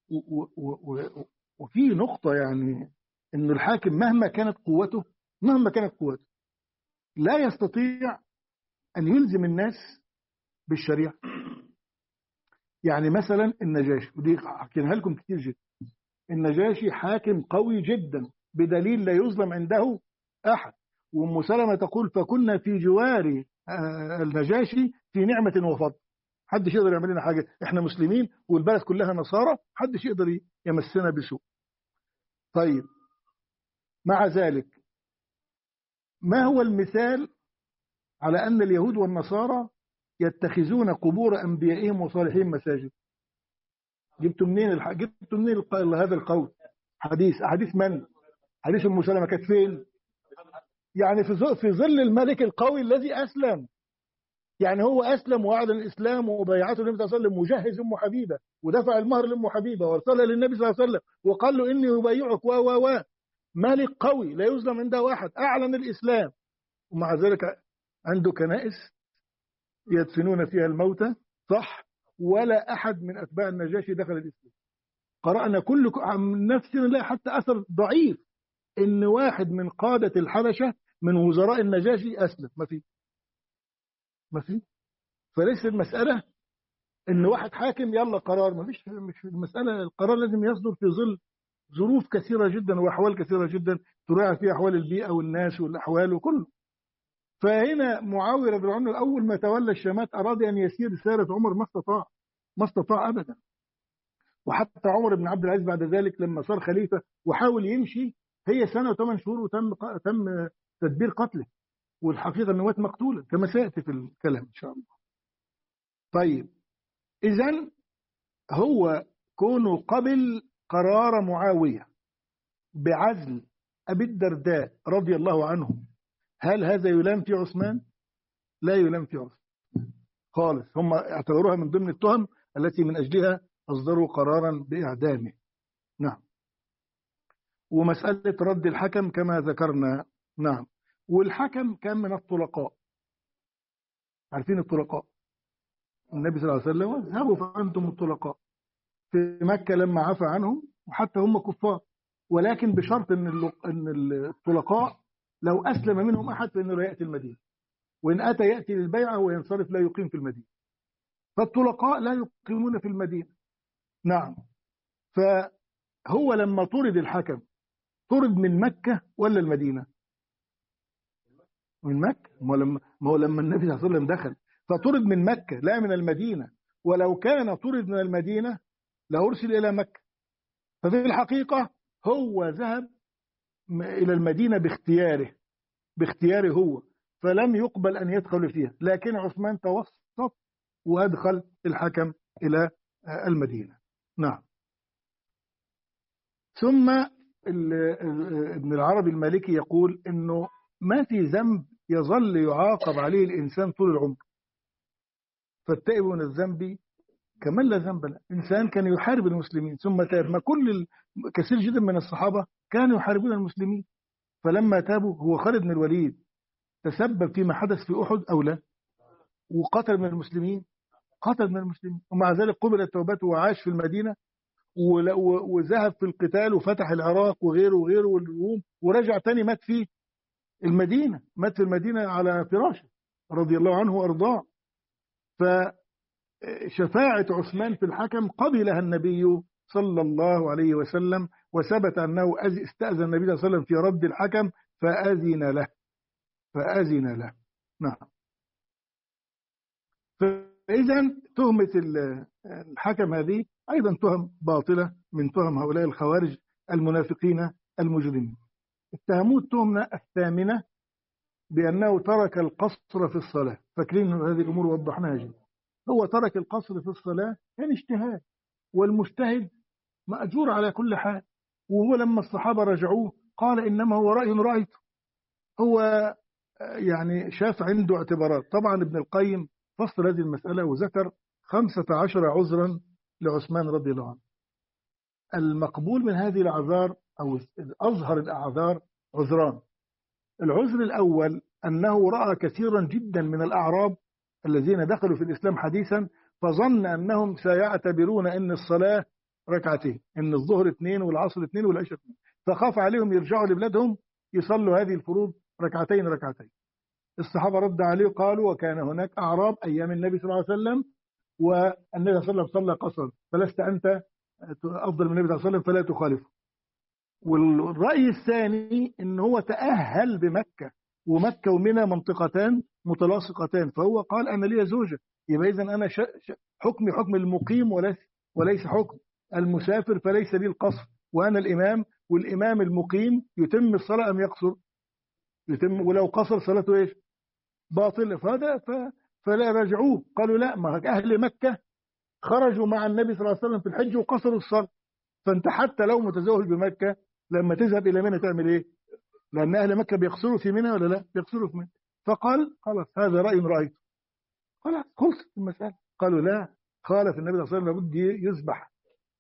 وفي نقطة يعني ان الحاكم مهما كانت قوته مهما كانت قوته لا يستطيع ان يلزم الناس بالشريعة. يعني مثلا النجاشي، ودي حكيناها لكم كتير جدا، النجاشي حاكم قوي جدا بدليل لا يظلم عنده أحد. وأم سلمة تقول فكنا في جوار النجاشي في نعمة وفضل، حدش يقدر يعمل لنا حاجة، احنا مسلمين والبلد كلها نصارى، حدش يقدر يمسنا بسوء. طيب مع ذلك ما هو المثال على أن اليهود والنصارى يتخذون قبور أنبيائهم وصالحين مساجد؟ جبتوا منين الح... جبتوا منين الق... هذا القول؟ حديث حديث من؟ حديث ام سلمة كانت فين؟ يعني في ظل في ظل الملك القوي الذي اسلم. يعني هو اسلم واعلن الاسلام وبيعته النبي صلى الله عليه وسلم، وجهز ام حبيبه ودفع المهر لام حبيبه وارسلها للنبي صلى الله عليه وسلم وقال له اني ابايعك و و و ملك قوي لا يظلم عنده احد، اعلن الاسلام، ومع ذلك عنده كنائس يدفنون فيها الموتى، صح؟ ولا احد من اتباع النجاشي دخل الاسلام. قرأنا كل عن نفسنا لا حتى أثر ضعيف إن واحد من قادة الحبشة من وزراء النجاشي أسلم، ما في ما في. فليس المسألة إن واحد حاكم يلا قرار، ما فيش، مش المسألة. القرار لازم يصدر في ظل ظروف كثيرة جدا وأحوال كثيرة جدا تراعي فيها أحوال البيئة والناس والأحوال وكله. فهنا معاوية رضي الله عنه أول ما تولى الشامات أراد أن يسير سيرة عمر، ما استطاع ما استطاع أبدا. وحتى عمر بن عبد العزيز بعد ذلك لما صار خليفة وحاول يمشي، هي سنة وثمان شهور وتم تم تدبير قتله، والحقيقة أنه مات مقتولا كما سيأتي في الكلام إن شاء الله. طيب إذن هو كونه قبل قرار معاوية بعزل أبي الدرداء رضي الله عنه، هل هذا يلام في عثمان؟ لا يلام في عثمان خالص. هم اعتبروها من ضمن التهم التي من أجلها أصدروا قرارا بإعدامه. نعم. ومسألة رد الحكم كما ذكرنا. نعم. والحكم كان من الطلقاء، عارفين الطلقاء؟ النبي صلى الله عليه وسلم اذهبوا فأنتم الطلقاء في مكة لما عفى عنهم، وحتى هم كفار، ولكن بشرط ان ان الطلقاء لو اسلم منهم احد فانه لا ياتي المدينه، وان اتى ياتي للبيعه وينصرف لا يقيم في المدينه. فالطلقاء لا يقيمون في المدينه. نعم. فهو لما طرد الحكم طرد من مكه ولا المدينه؟ من مكه. ما هو لما ما هو لما النبي صلى الله عليه وسلم دخل فطرد من مكه لا من المدينه، ولو كان طرد من المدينه لأرسل إلى مكة. ففي الحقيقة هو ذهب إلى المدينة باختياره، باختياره هو، فلم يقبل أن يدخل فيها، لكن عثمان توسط وأدخل الحكم إلى المدينة. نعم. ثم ابن العربي المالكي يقول إنه ما في ذنب يظل يعاقب عليه الإنسان طول العمر، فالتائب من الذنب كمان لا ذنب له. إنسان كان يحارب المسلمين ثم تاب، ما كل ال... كثير جدا من الصحابة كانوا يحاربون المسلمين، فلما تابوا. هو خالد بن الوليد تسبب فيما حدث في أحد أو لا؟ وقتل من المسلمين، قتل من المسلمين، ومع ذلك قبلت توبته وعاش في المدينة ول... و... وذهب في القتال وفتح العراق وغيره وغيره والروم، ورجع تاني مات في المدينة، مات في المدينة على فراشه رضي الله عنه وأرضاه. ف شفاعة عثمان في الحكم قبلها النبي صلى الله عليه وسلم، وثبت أنه استأذن النبي صلى الله عليه وسلم في رد الحكم فأذن له، فأذن له. نعم. فإذا تهمة الحكم هذه أيضا تهم باطلة من تهم هؤلاء الخوارج المنافقين المجرمين. اتهموه التهمة الثامنة بأنه ترك القصر في الصلاة. فاكرين هذه الأمور وضحناها جدا. هو ترك القصر في الصلاة كان اجتهاد، والمجتهد مأجور على كل حال. وهو لما الصحابة رجعوه قال إنما هو رأي رأيته. هو يعني شاف عنده اعتبارات. طبعا ابن القيم فصل هذه المسألة وذكر خمسة عشر عذرا لعثمان رضي الله عنه. المقبول من هذه الأعذار أو أظهر الأعذار عذران. العذر الأول أنه رأى كثيرا جدا من الأعراب الذين دخلوا في الإسلام حديثا، فظن أنهم سيعتبرون أن الصلاة ركعتين، أن الظهر اثنين والعصر اثنين والعشاء اثنين، فخاف عليهم يرجعوا لبلادهم يصلوا هذه الفروض ركعتين ركعتين. الصحابة رد عليه قالوا وكان هناك أعراب أيام النبي صلى الله عليه وسلم والنبي صلى الله عليه وسلم صلى قصرا، فلست أنت أفضل من النبي صلى الله عليه وسلم فلا تخالفه. والرأي الثاني أن هو تأهل بمكة، ومكة ومنى منطقتان متلاصقتان، فهو قال أنا لي زوجة، يبقى إذن أنا ش... ش... حكمي حكم المقيم وليس وليس حكم المسافر، فليس لي القصر، وأنا الإمام، والإمام المقيم يتم الصلاة أم يقصر؟ يتم، ولو قصر صلاته إيش؟ باطلة. فهذا ف... فلا رجعوه، قالوا لا، ما أهل مكة خرجوا مع النبي صلى الله عليه وسلم في الحج وقصروا الصلاة، فأنت حتى لو متزوج بمكة لما تذهب إلى منى تعمل إيه؟ لأن أهل مكة بيقصروا في منى ولا لا؟ بيقصروا في منى. فقال خلاص هذا رأي رأيته، خلاص خلصت المسألة. قالوا لا، خالف النبي صلى الله عليه وسلم لابد يذبح.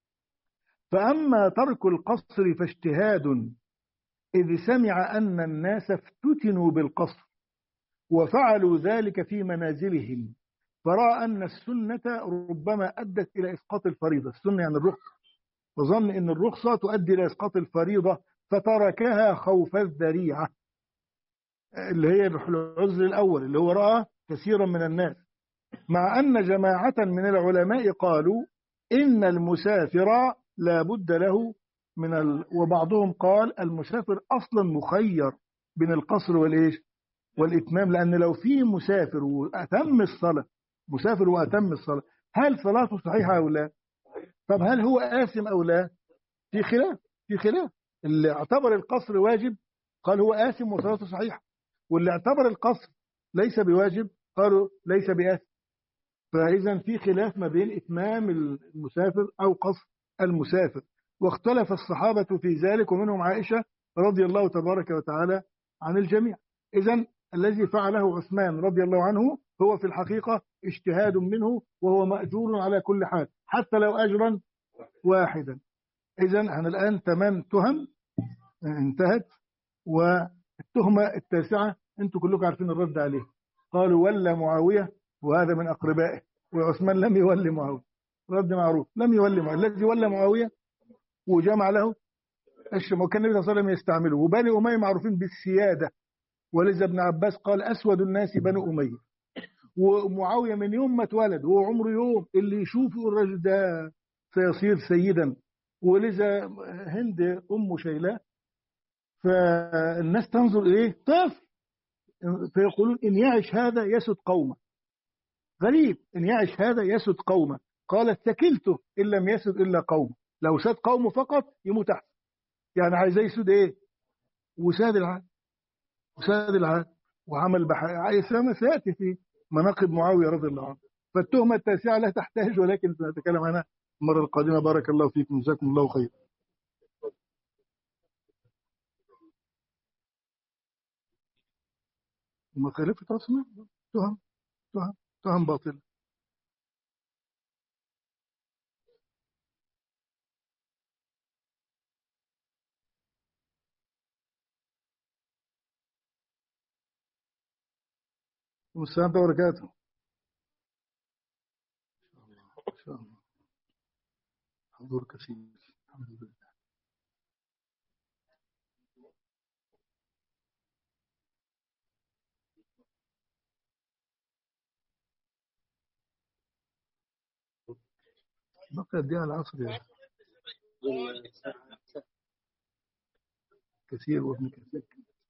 فأما ترك القصر فاجتهاد، إذ سمع أن الناس افتتنوا بالقصر وفعلوا ذلك في منازلهم، فرأى أن السنة ربما أدت إلى إسقاط الفريضة. السنة يعني الرخصة، وظن أن الرخصة تؤدي إلى إسقاط الفريضة فتركها خوف الذريعة، اللي هي العذر الأول اللي هو رأى كثيرا من الناس. مع أن جماعة من العلماء قالوا إن المسافر لا بد له من ال... وبعضهم قال المسافر أصلا مخير بين القصر والإيش والإتمام، لأن لو في مسافر وأتم الصلاة، مسافر وأتم الصلاة، هل صلاته صحيحة أو لا؟ طب هل هو آثم أو لا؟ في خلاف، في خلاف. اللي اعتبر القصر واجب قال هو آثم وصلاته صحيحة، واللي اعتبر القصر ليس بواجب قالوا ليس بآثم. فإذا في خلاف ما بين إتمام المسافر أو قصر المسافر، واختلف الصحابة في ذلك ومنهم عائشة رضي الله تبارك وتعالى عن الجميع. إذا الذي فعله عثمان رضي الله عنه هو في الحقيقة اجتهاد منه، وهو مأجور على كل حال حتى لو أجرا واحدا. إذا أنا الآن تمام تهم انتهت. والتهمة التاسعة أنتم كلكم عارفين الرد عليه، قالوا ولى معاوية وهذا من أقربائه، وعثمان لم يولي معاوية. رد معروف، لم يولي معاوية. الذي ولى معاوية وجمع له الشمال وكان النبي صلى الله عليه وسلم يستعمله. وبني أمية معروفين بالسيادة، ولذا ابن عباس قال أسود الناس بنو أمية. ومعاوية من يوم ما اتولد وهو عمره يوم، اللي يشوفه الرجل ده سيصير سيدا. ولذا هند أم شيلة فالناس تنظر إليه طفل، فيقولون إن يعش هذا يسد قومه. غريب، إن يعش هذا يسد قومه. قالت ثكلته إن لم يسد إلا قومه، لو ساد قومه فقط يموت أحسن. يعني عايز يسود إيه؟ وساد العاد، وساد العاد وعمل بحاجة سيأتي في مناقب معاوية رضي الله عنه. فالتهمة التاسعة لا تحتاج، ولكن سنتكلم عنها المرة القادمة. بارك الله فيكم، جزاكم الله خير. مخالفة أصلا تهم تهم تهم باطل. والسلام عليكم وبركاته. إن شاء الله حضور كثير الحمد لله. بقى قد ايه على العصر يعني؟ كثير وابن كثير.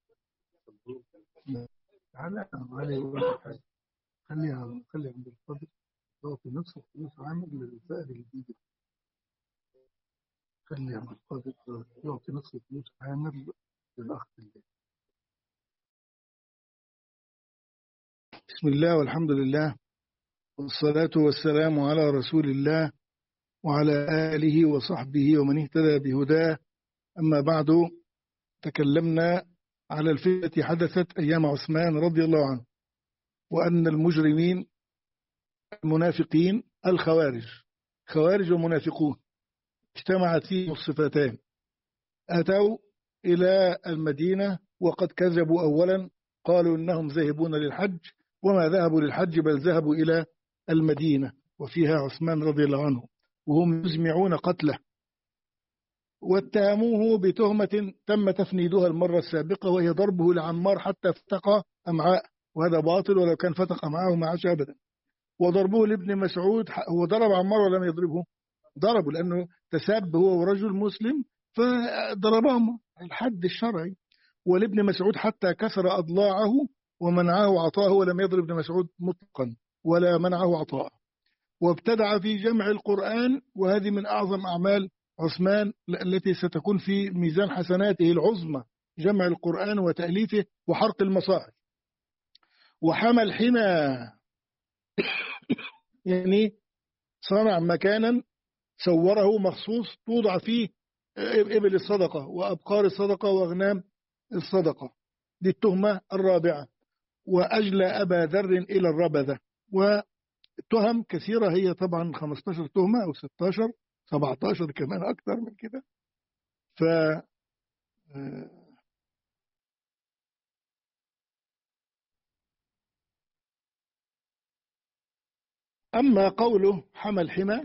تعالى علي حاجة، خليها خليها عند الفضل. تعطي نفس فلوس عامل للفائر الجديد. خليها عند الفضل يعطي نفس فلوس عامل للأخ اللي. بسم الله والحمد لله والصلاة والسلام على رسول الله وعلى آله وصحبه ومن اهتدى بهداه. أما بعد، تكلمنا على الفتنة حدثت أيام عثمان رضي الله عنه، وأن المجرمين المنافقين الخوارج، خوارج ومنافقون اجتمعت فيهم الصفتان. أتوا إلى المدينة وقد كذبوا. أولا قالوا إنهم ذاهبون للحج، وما ذهبوا للحج بل ذهبوا إلى المدينة، وفيها عثمان رضي الله عنه، وهم يزمعون قتله. واتهموه بتهمة تم تفنيدها المرة السابقة، وهي ضربه لعمار حتى فتق أمعاء، وهذا باطل، ولو كان فتق أمعاءه ما عاش أبدا. وضربوه لابن مسعود، هو ضرب عمار ولم يضربه؟ ضربه لأنه تساب هو ورجل مسلم فضربهم الحد الشرعي. ولابن مسعود حتى كسر أضلاعه ومنعه عطاءه، ولم يضرب ابن مسعود مطلقا ولا منعه عطاءه. وابتدع في جمع القرآن، وهذه من أعظم أعمال عثمان التي ستكون في ميزان حسناته العظمى، جمع القرآن وتأليفه وحرق المصاحف. وحمى الحمى يعني صنع مكانا سوره مخصوص توضع فيه إبل الصدقة وأبقار الصدقة وأغنام الصدقة. دي التهمة الرابعة. وأجلى أبا ذر إلى الربذة. وتهم كثيرة، هي طبعا خمستاشر تهمة أو ستاشر سبعتاشر كمان أكثر من كده. ف أما قوله حمى الحمى،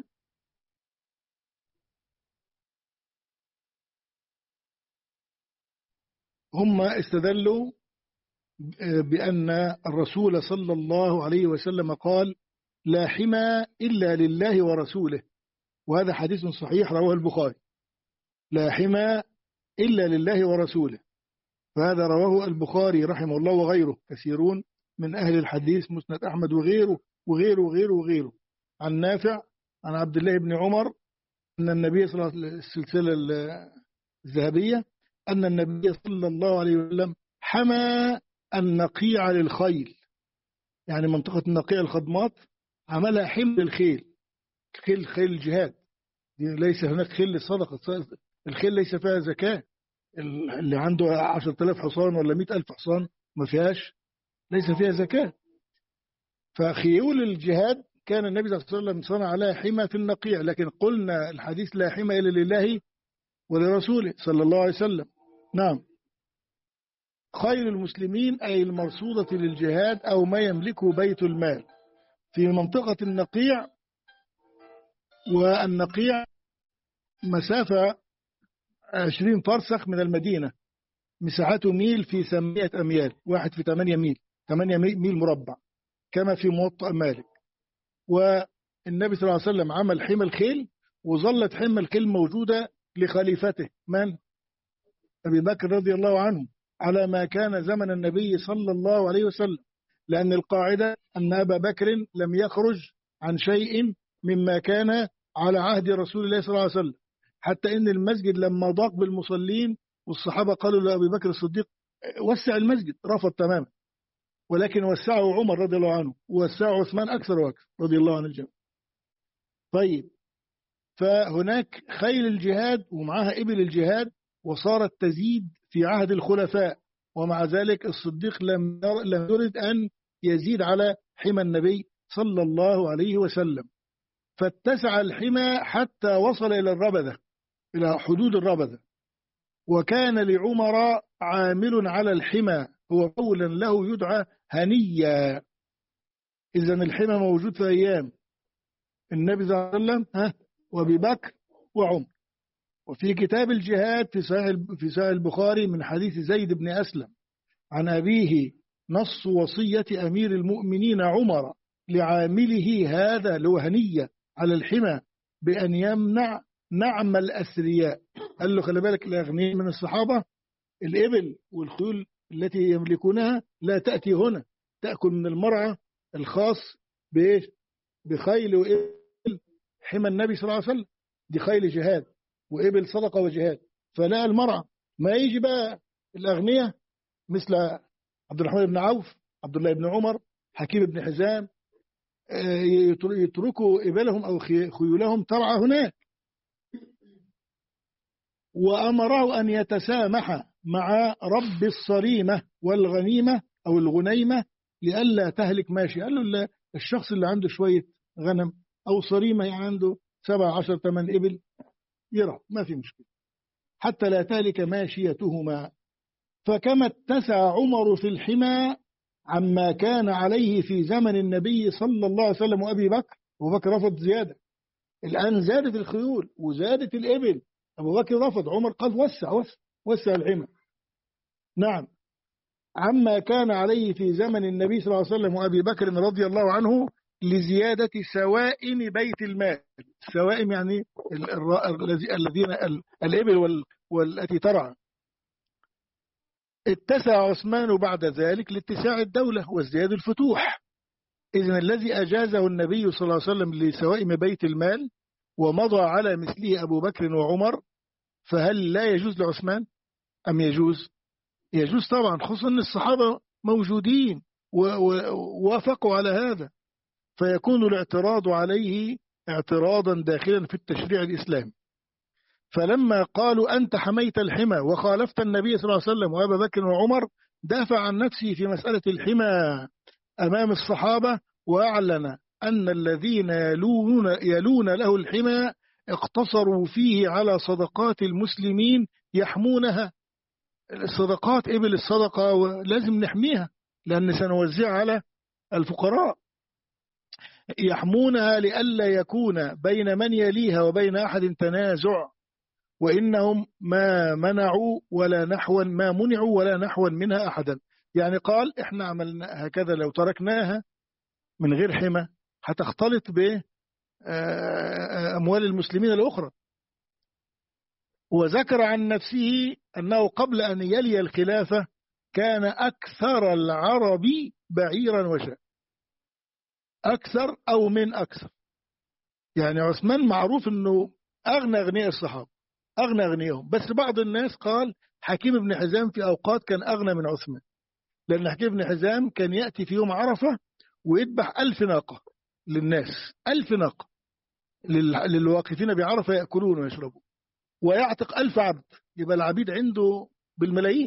هم استدلوا بأن الرسول صلى الله عليه وسلم قال لا حمى إلا لله ورسوله، وهذا حديث صحيح رواه البخاري. لا حمى إلا لله ورسوله، فهذا رواه البخاري رحمه الله وغيره، كثيرون من أهل الحديث، مسند أحمد وغيره وغيره وغيره وغيره، عن نافع عن عبد الله بن عمر أن النبي صلى الله عليه وسلم، السلسلة الذهبية، أن النبي صلى الله عليه وسلم حمى النقيع للخيل، يعني منطقة النقيع الخضمات عملها حمل الخيل، خيل خيل الجهاد. ليس هناك خيل للصدقة، الخيل ليس فيها زكاة. اللي عنده عشرة آلاف حصان ولا مئة ألف حصان ما فيهاش، ليس فيها زكاة. فخيول الجهاد كان النبي صلى الله عليه وسلم صنع لها حمى في النقيع، لكن قلنا الحديث لا حمى إلا لله ولرسوله صلى الله عليه وسلم. نعم. خير المسلمين أي المرصودة للجهاد أو ما يملكه بيت المال في منطقة النقيع. والنقيع مسافة عشرين فرسخ من المدينة، مساحته ميل في ثمانية أميال، واحد في ثمانية ميل، ثمانية ميل مربع، كما في موطأ مالك. والنبي صلى الله عليه وسلم عمل حمى الخيل، وظلت حمى الخيل موجودة لخليفته من؟ أبي بكر رضي الله عنه، على ما كان زمن النبي صلى الله عليه وسلم، لأن القاعدة أن أبا بكر لم يخرج عن شيء مما كان على عهد رسول الله صلى الله عليه وسلم، حتى إن المسجد لما ضاق بالمصلين والصحابة قالوا لأبي بكر الصديق وسع المسجد، رفض تماما، ولكن وسعه عمر رضي الله عنه، ووسعه عثمان أكثر وأكثر رضي الله عن الجميع. طيب، فهناك خيل الجهاد ومعها إبل الجهاد، وصارت تزيد في عهد الخلفاء، ومع ذلك الصديق لم لم يرد أن يزيد على حمى النبي صلى الله عليه وسلم، فاتسع الحمى حتى وصل إلى الربذة، إلى حدود الربذة. وكان لعمر عامل على الحمى هو قولا له يدعى هنيا. إذن الحمى موجود في أيام النبي صلى الله عليه وسلم ها وأبي بكر وعمر. وفي كتاب الجهاد في صحيح في صحيح البخاري من حديث زيد بن أسلم عن أبيه نص وصية أمير المؤمنين عمر لعامله هذا له هنية على الحمى بأن يمنع نعم الأثرياء. قال له خلي بالك الأغنياء من الصحابة الإبل والخيول التي يملكونها لا تأتي هنا، تأكل من المرعى الخاص بخيل وإبل حمى النبي صلى الله عليه وسلم، دي خيل جهاد وإبل صدقة وجهاد، فلا المرعى. ما يجي بقى الأغنياء مثل عبد الرحمن بن عوف، عبد الله بن عمر، حكيم بن حزام، يتركوا إبلهم أو خيولهم ترعى هناك. وأمره أن يتسامح مع رب الصريمة والغنيمة أو الغنيمة لئلا تهلك ماشي. قال له الشخص اللي عنده شوية غنم أو صريمة يعني عنده سبع عشر ثمان إبل يرى ما في مشكلة حتى لا تهلك ماشيتهما. فكما اتسع عمر في الحمى عما كان عليه في زمن النبي صلى الله عليه وسلم وأبي بكر، أبو بكر رفض زيادة، الآن زادت الخيول وزادت الإبل، أبو بكر رفض، عمر قال وسع وسع وسع الحمى. نعم، عما كان عليه في زمن النبي صلى الله عليه وسلم وأبي بكر رضي الله عنه لزيادة سوائم بيت المال. السوائم يعني الذين الإبل والتي ترعى. اتسع عثمان بعد ذلك لاتساع الدولة وازدياد الفتوح. إذن الذي أجازه النبي صلى الله عليه وسلم لسوائم بيت المال ومضى على مثله أبو بكر وعمر، فهل لا يجوز لعثمان أم يجوز؟ يجوز طبعا، خصوصا أن الصحابة موجودين ووافقوا على هذا، فيكون الاعتراض عليه اعتراضا داخلا في التشريع الإسلامي. فلما قالوا أنت حميت الحمى وخالفت النبي صلى الله عليه وسلم وأبا بكر وعمر، دافع عن نفسه في مسألة الحمى أمام الصحابة، وأعلن أن الذين يلون, يلون له الحمى اقتصروا فيه على صدقات المسلمين يحمونها. الصدقات إبل الصدقة لازم نحميها لأن سنوزعها على الفقراء، يحمونها لئلا يكون بين من يليها وبين أحد تنازع، وإنهم ما منعوا ولا نحوا ما منعوا ولا نحوا منها أحدا. يعني قال إحنا عملنا هكذا، لو تركناها من غير حمى هتختلط بأموال المسلمين الأخرى. وذكر عن نفسه أنه قبل أن يلي الخلافة كان أكثر العرب بعيرا وشاء، أكثر أو من أكثر. يعني عثمان معروف أنه أغنى أغنياء الصحابة، أغنى أغنياهم، بس بعض الناس قال حكيم بن حزام في أوقات كان أغنى من عثمان، لأن حكيم بن حزام كان يأتي في يوم عرفة ويذبح ألف ناقة للناس، ألف ناقة للواقفين بعرفة يأكلون ويشربون، ويعتق ألف عبد، يبقى العبيد عنده بالملايين.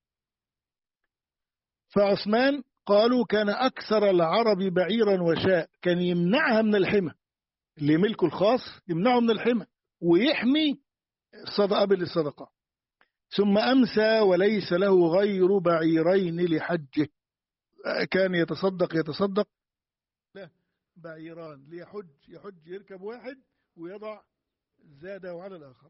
فعثمان قالوا كان أكثر العرب بعيرا وشاء، كان يمنعها من الحمى، اللي ملكه الخاص يمنعه من الحمى ويحمي صدقة بالصدقة. ثم أمسى وليس له غير بعيرين لحجه، كان يتصدق يتصدق له بعيران ليحج، يحج يركب واحد ويضع زاده على الآخر.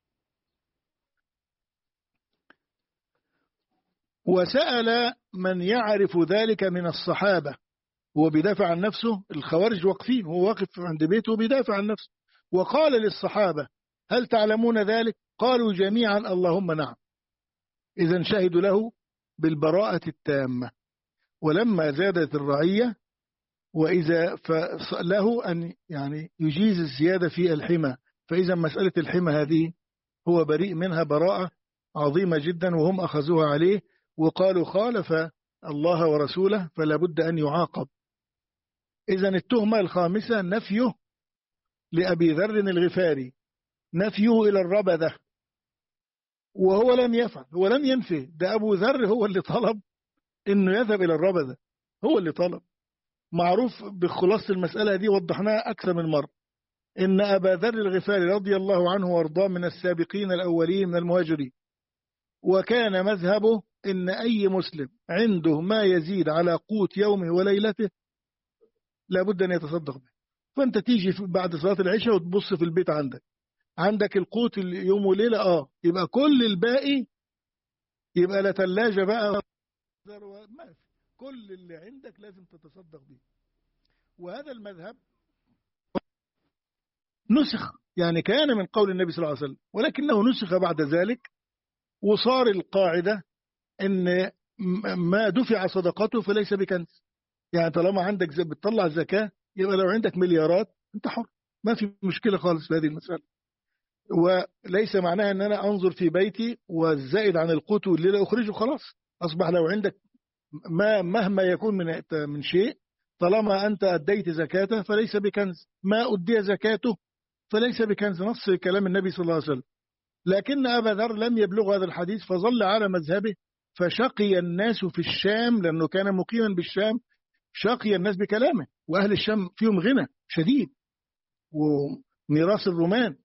وسأل من يعرف ذلك من الصحابة، هو بيدافع عن نفسه، الخوارج واقفين، هو واقف عند بيته بيدافع عن نفسه، وقال للصحابة هل تعلمون ذلك؟ قالوا جميعا اللهم نعم، إذا شهدوا له بالبراءة التامة. ولما زادت الرعية وإذا له أن يعني يجيز الزيادة في الحمى، فإذا مسألة الحمى هذه هو بريء منها براءة عظيمة جدا، وهم أخذوها عليه وقالوا خالف الله ورسوله فلا بد أن يعاقب. إذا التهمة الخامسة نفيه لأبي ذر الغفاري، نفيه إلى الربذة، وهو لم يفعل، هو لم ينفي، ده أبو ذر هو اللي طلب إنه يذهب إلى الربذة، هو اللي طلب. معروف بخلاصة المسألة دي وضحناها أكثر من مرة، إن أبا ذر الغفاري رضي الله عنه وارضاه من السابقين الأولين من المهاجرين، وكان مذهبه إن أي مسلم عنده ما يزيد على قوت يومه وليلته لابد أن يتصدق به. فأنت تيجي بعد صلاة العشاء وتبص في البيت، عندك عندك القوت اليوم وليلة، آه يبقى كل الباقي يبقى لا ثلاجة بقى، ما في، كل اللي عندك لازم تتصدق به. وهذا المذهب نسخ، يعني كان من قول النبي صلى الله عليه وسلم، ولكنه نسخ بعد ذلك، وصار القاعدة ان ما دفع صدقته فليس بكنز. يعني طالما عندك بتطلع الزكاة يبقى لو عندك مليارات انت حر، ما في مشكلة خالص في هذه المسألة. وليس معناها ان انا انظر في بيتي والزائد عن القوت والليلة اخرجه، خلاص اصبح لو عندك ما مهما يكون من من شيء، طالما انت اديت زكاته فليس بكنز، ما ادي زكاته فليس بكنز، نص كلام النبي صلى الله عليه وسلم. لكن أبا ذر لم يبلغ هذا الحديث فظل على مذهبه، فشقي الناس في الشام، لأنه كان مقيما بالشام، شقي الناس بكلامه، وأهل الشام فيهم غنى شديد وميراث الرومان،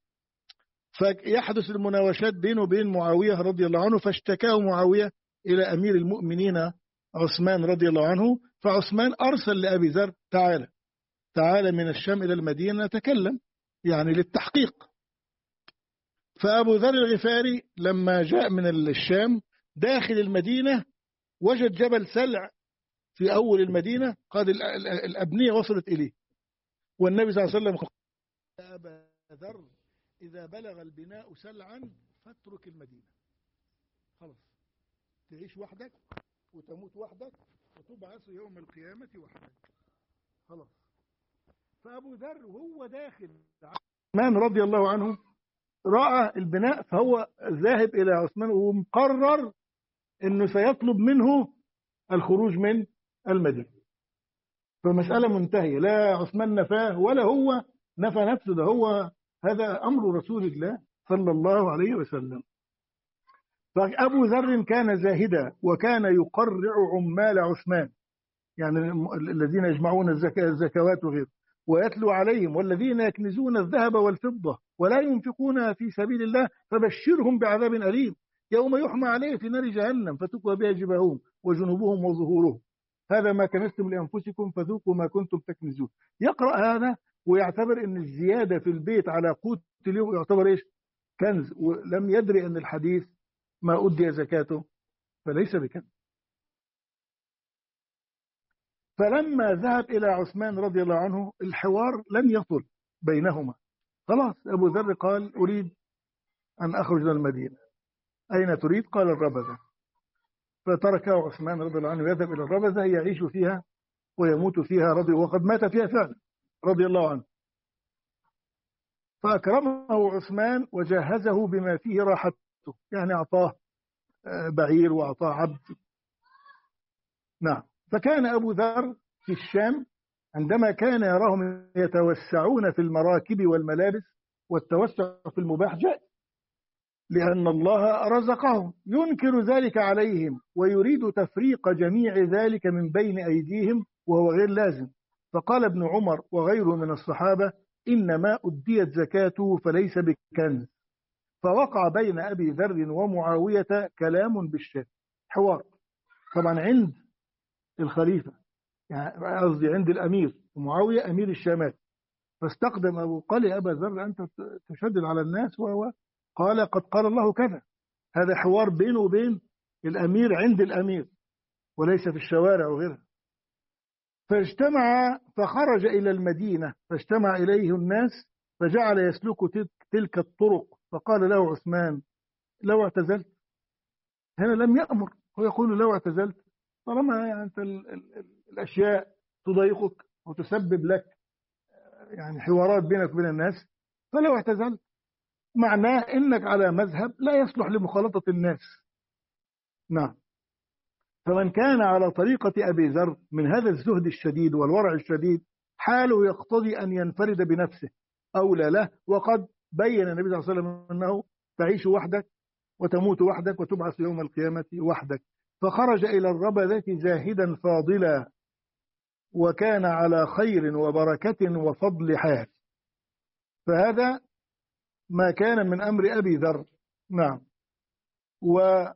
فيحدث المناوشات بينه وبين معاوية رضي الله عنه، فاشتكاه معاوية إلى أمير المؤمنين عثمان رضي الله عنه، فعثمان أرسل لأبي ذر تعالى تعالى من الشام إلى المدينة نتكلم، يعني للتحقيق. فأبو ذر الغفاري لما جاء من الشام داخل المدينة وجد جبل سلع في أول المدينة، قد الأبنية وصلت إليه، والنبي صلى الله عليه وسلم قال يا أبا ذر إذا بلغ البناء سلعا فاترك المدينة، خلاص تعيش وحدك وتموت وحدك وتبعث يوم القيامة وحدك، خلاص. فأبو ذر وهو داخل عثمان رضي الله عنه رأى البناء، فهو ذاهب إلى عثمان ومقرر أنه سيطلب منه الخروج من المدينة. فمسألة منتهية، لا عثمان نفاه ولا هو نفى نفسه، ده هو هذا أمر رسول الله صلى الله عليه وسلم. فأبو ذر كان زاهدا وكان يقرع عمال عثمان، يعني الذين يجمعون الزكاة الزكوات وغيره، ويتلو عليهم والذين يكنزون الذهب والفضة ولا ينفقونها في سبيل الله فبشرهم بعذاب أليم يوم يحمى عليه في نار جهنم فتكوى بها جباههم وجنوبهم وظهورهم هذا ما كنزتم لأنفسكم فذوقوا ما كنتم تكنزون. يقرأ هذا ويعتبر أن الزيادة في البيت على قوت اليوم يعتبر إيش؟ كنز، ولم يدري أن الحديث ما أدي زكاته فليس بكنز. فلما ذهب إلى عثمان رضي الله عنه الحوار لم يطل بينهما، خلاص أبو ذر قال أريد أن أخرج من المدينة. أين تريد؟ قال الربذة. فتركه عثمان رضي الله عنه يذهب إلى الربذة يعيش فيها ويموت فيها رضي، وقد مات فيها فعلا رضي الله عنه. فأكرمه عثمان وجهزه بما فيه راحته، يعني أعطاه بعير وأعطاه عبد. نعم. فكان أبو ذر في الشام عندما كان يراهم يتوسعون في المراكب والملابس، والتوسع في المباح جائز لأن الله رزقهم، ينكر ذلك عليهم ويريد تفريق جميع ذلك من بين أيديهم وهو غير لازم. فقال ابن عمر وغيره من الصحابة: إنما أديت زكاته فليس بكنز. فوقع بين أبي ذر ومعاوية كلام بالشام، حوار طبعا عند الخليفة، يعني قصدي عند الأمير ومعاوية أمير الشامات. فاستقدم أبو قال: يا أبا ذر أنت تشدد على الناس، وهو قال: قد قال الله كذا. هذا حوار بينه وبين الأمير عند الأمير وليس في الشوارع وغيرها. فاجتمع فخرج إلى المدينة فاجتمع إليه الناس فجعل يسلك تلك الطرق. فقال له عثمان: لو اعتزلت. هنا لم يأمر، هو يقول لو اعتزلت، طالما يعني أنت ال ال الأشياء تضايقك وتسبب لك يعني حوارات بينك وبين الناس، فلو اعتزلت معناه إنك على مذهب لا يصلح لمخالطة الناس. نعم. فمن كان على طريقة أبي ذر من هذا الزهد الشديد والورع الشديد حاله يقتضي أن ينفرد بنفسه أولى له. وقد بين النبي صلى الله عليه وسلم أنه تعيش وحدك وتموت وحدك وتبعث يوم القيامة وحدك. فخرج إلى الربذة زاهدا فاضلا، وكان على خير وبركة وفضل حال. فهذا ما كان من أمر أبي ذر. نعم. وقيل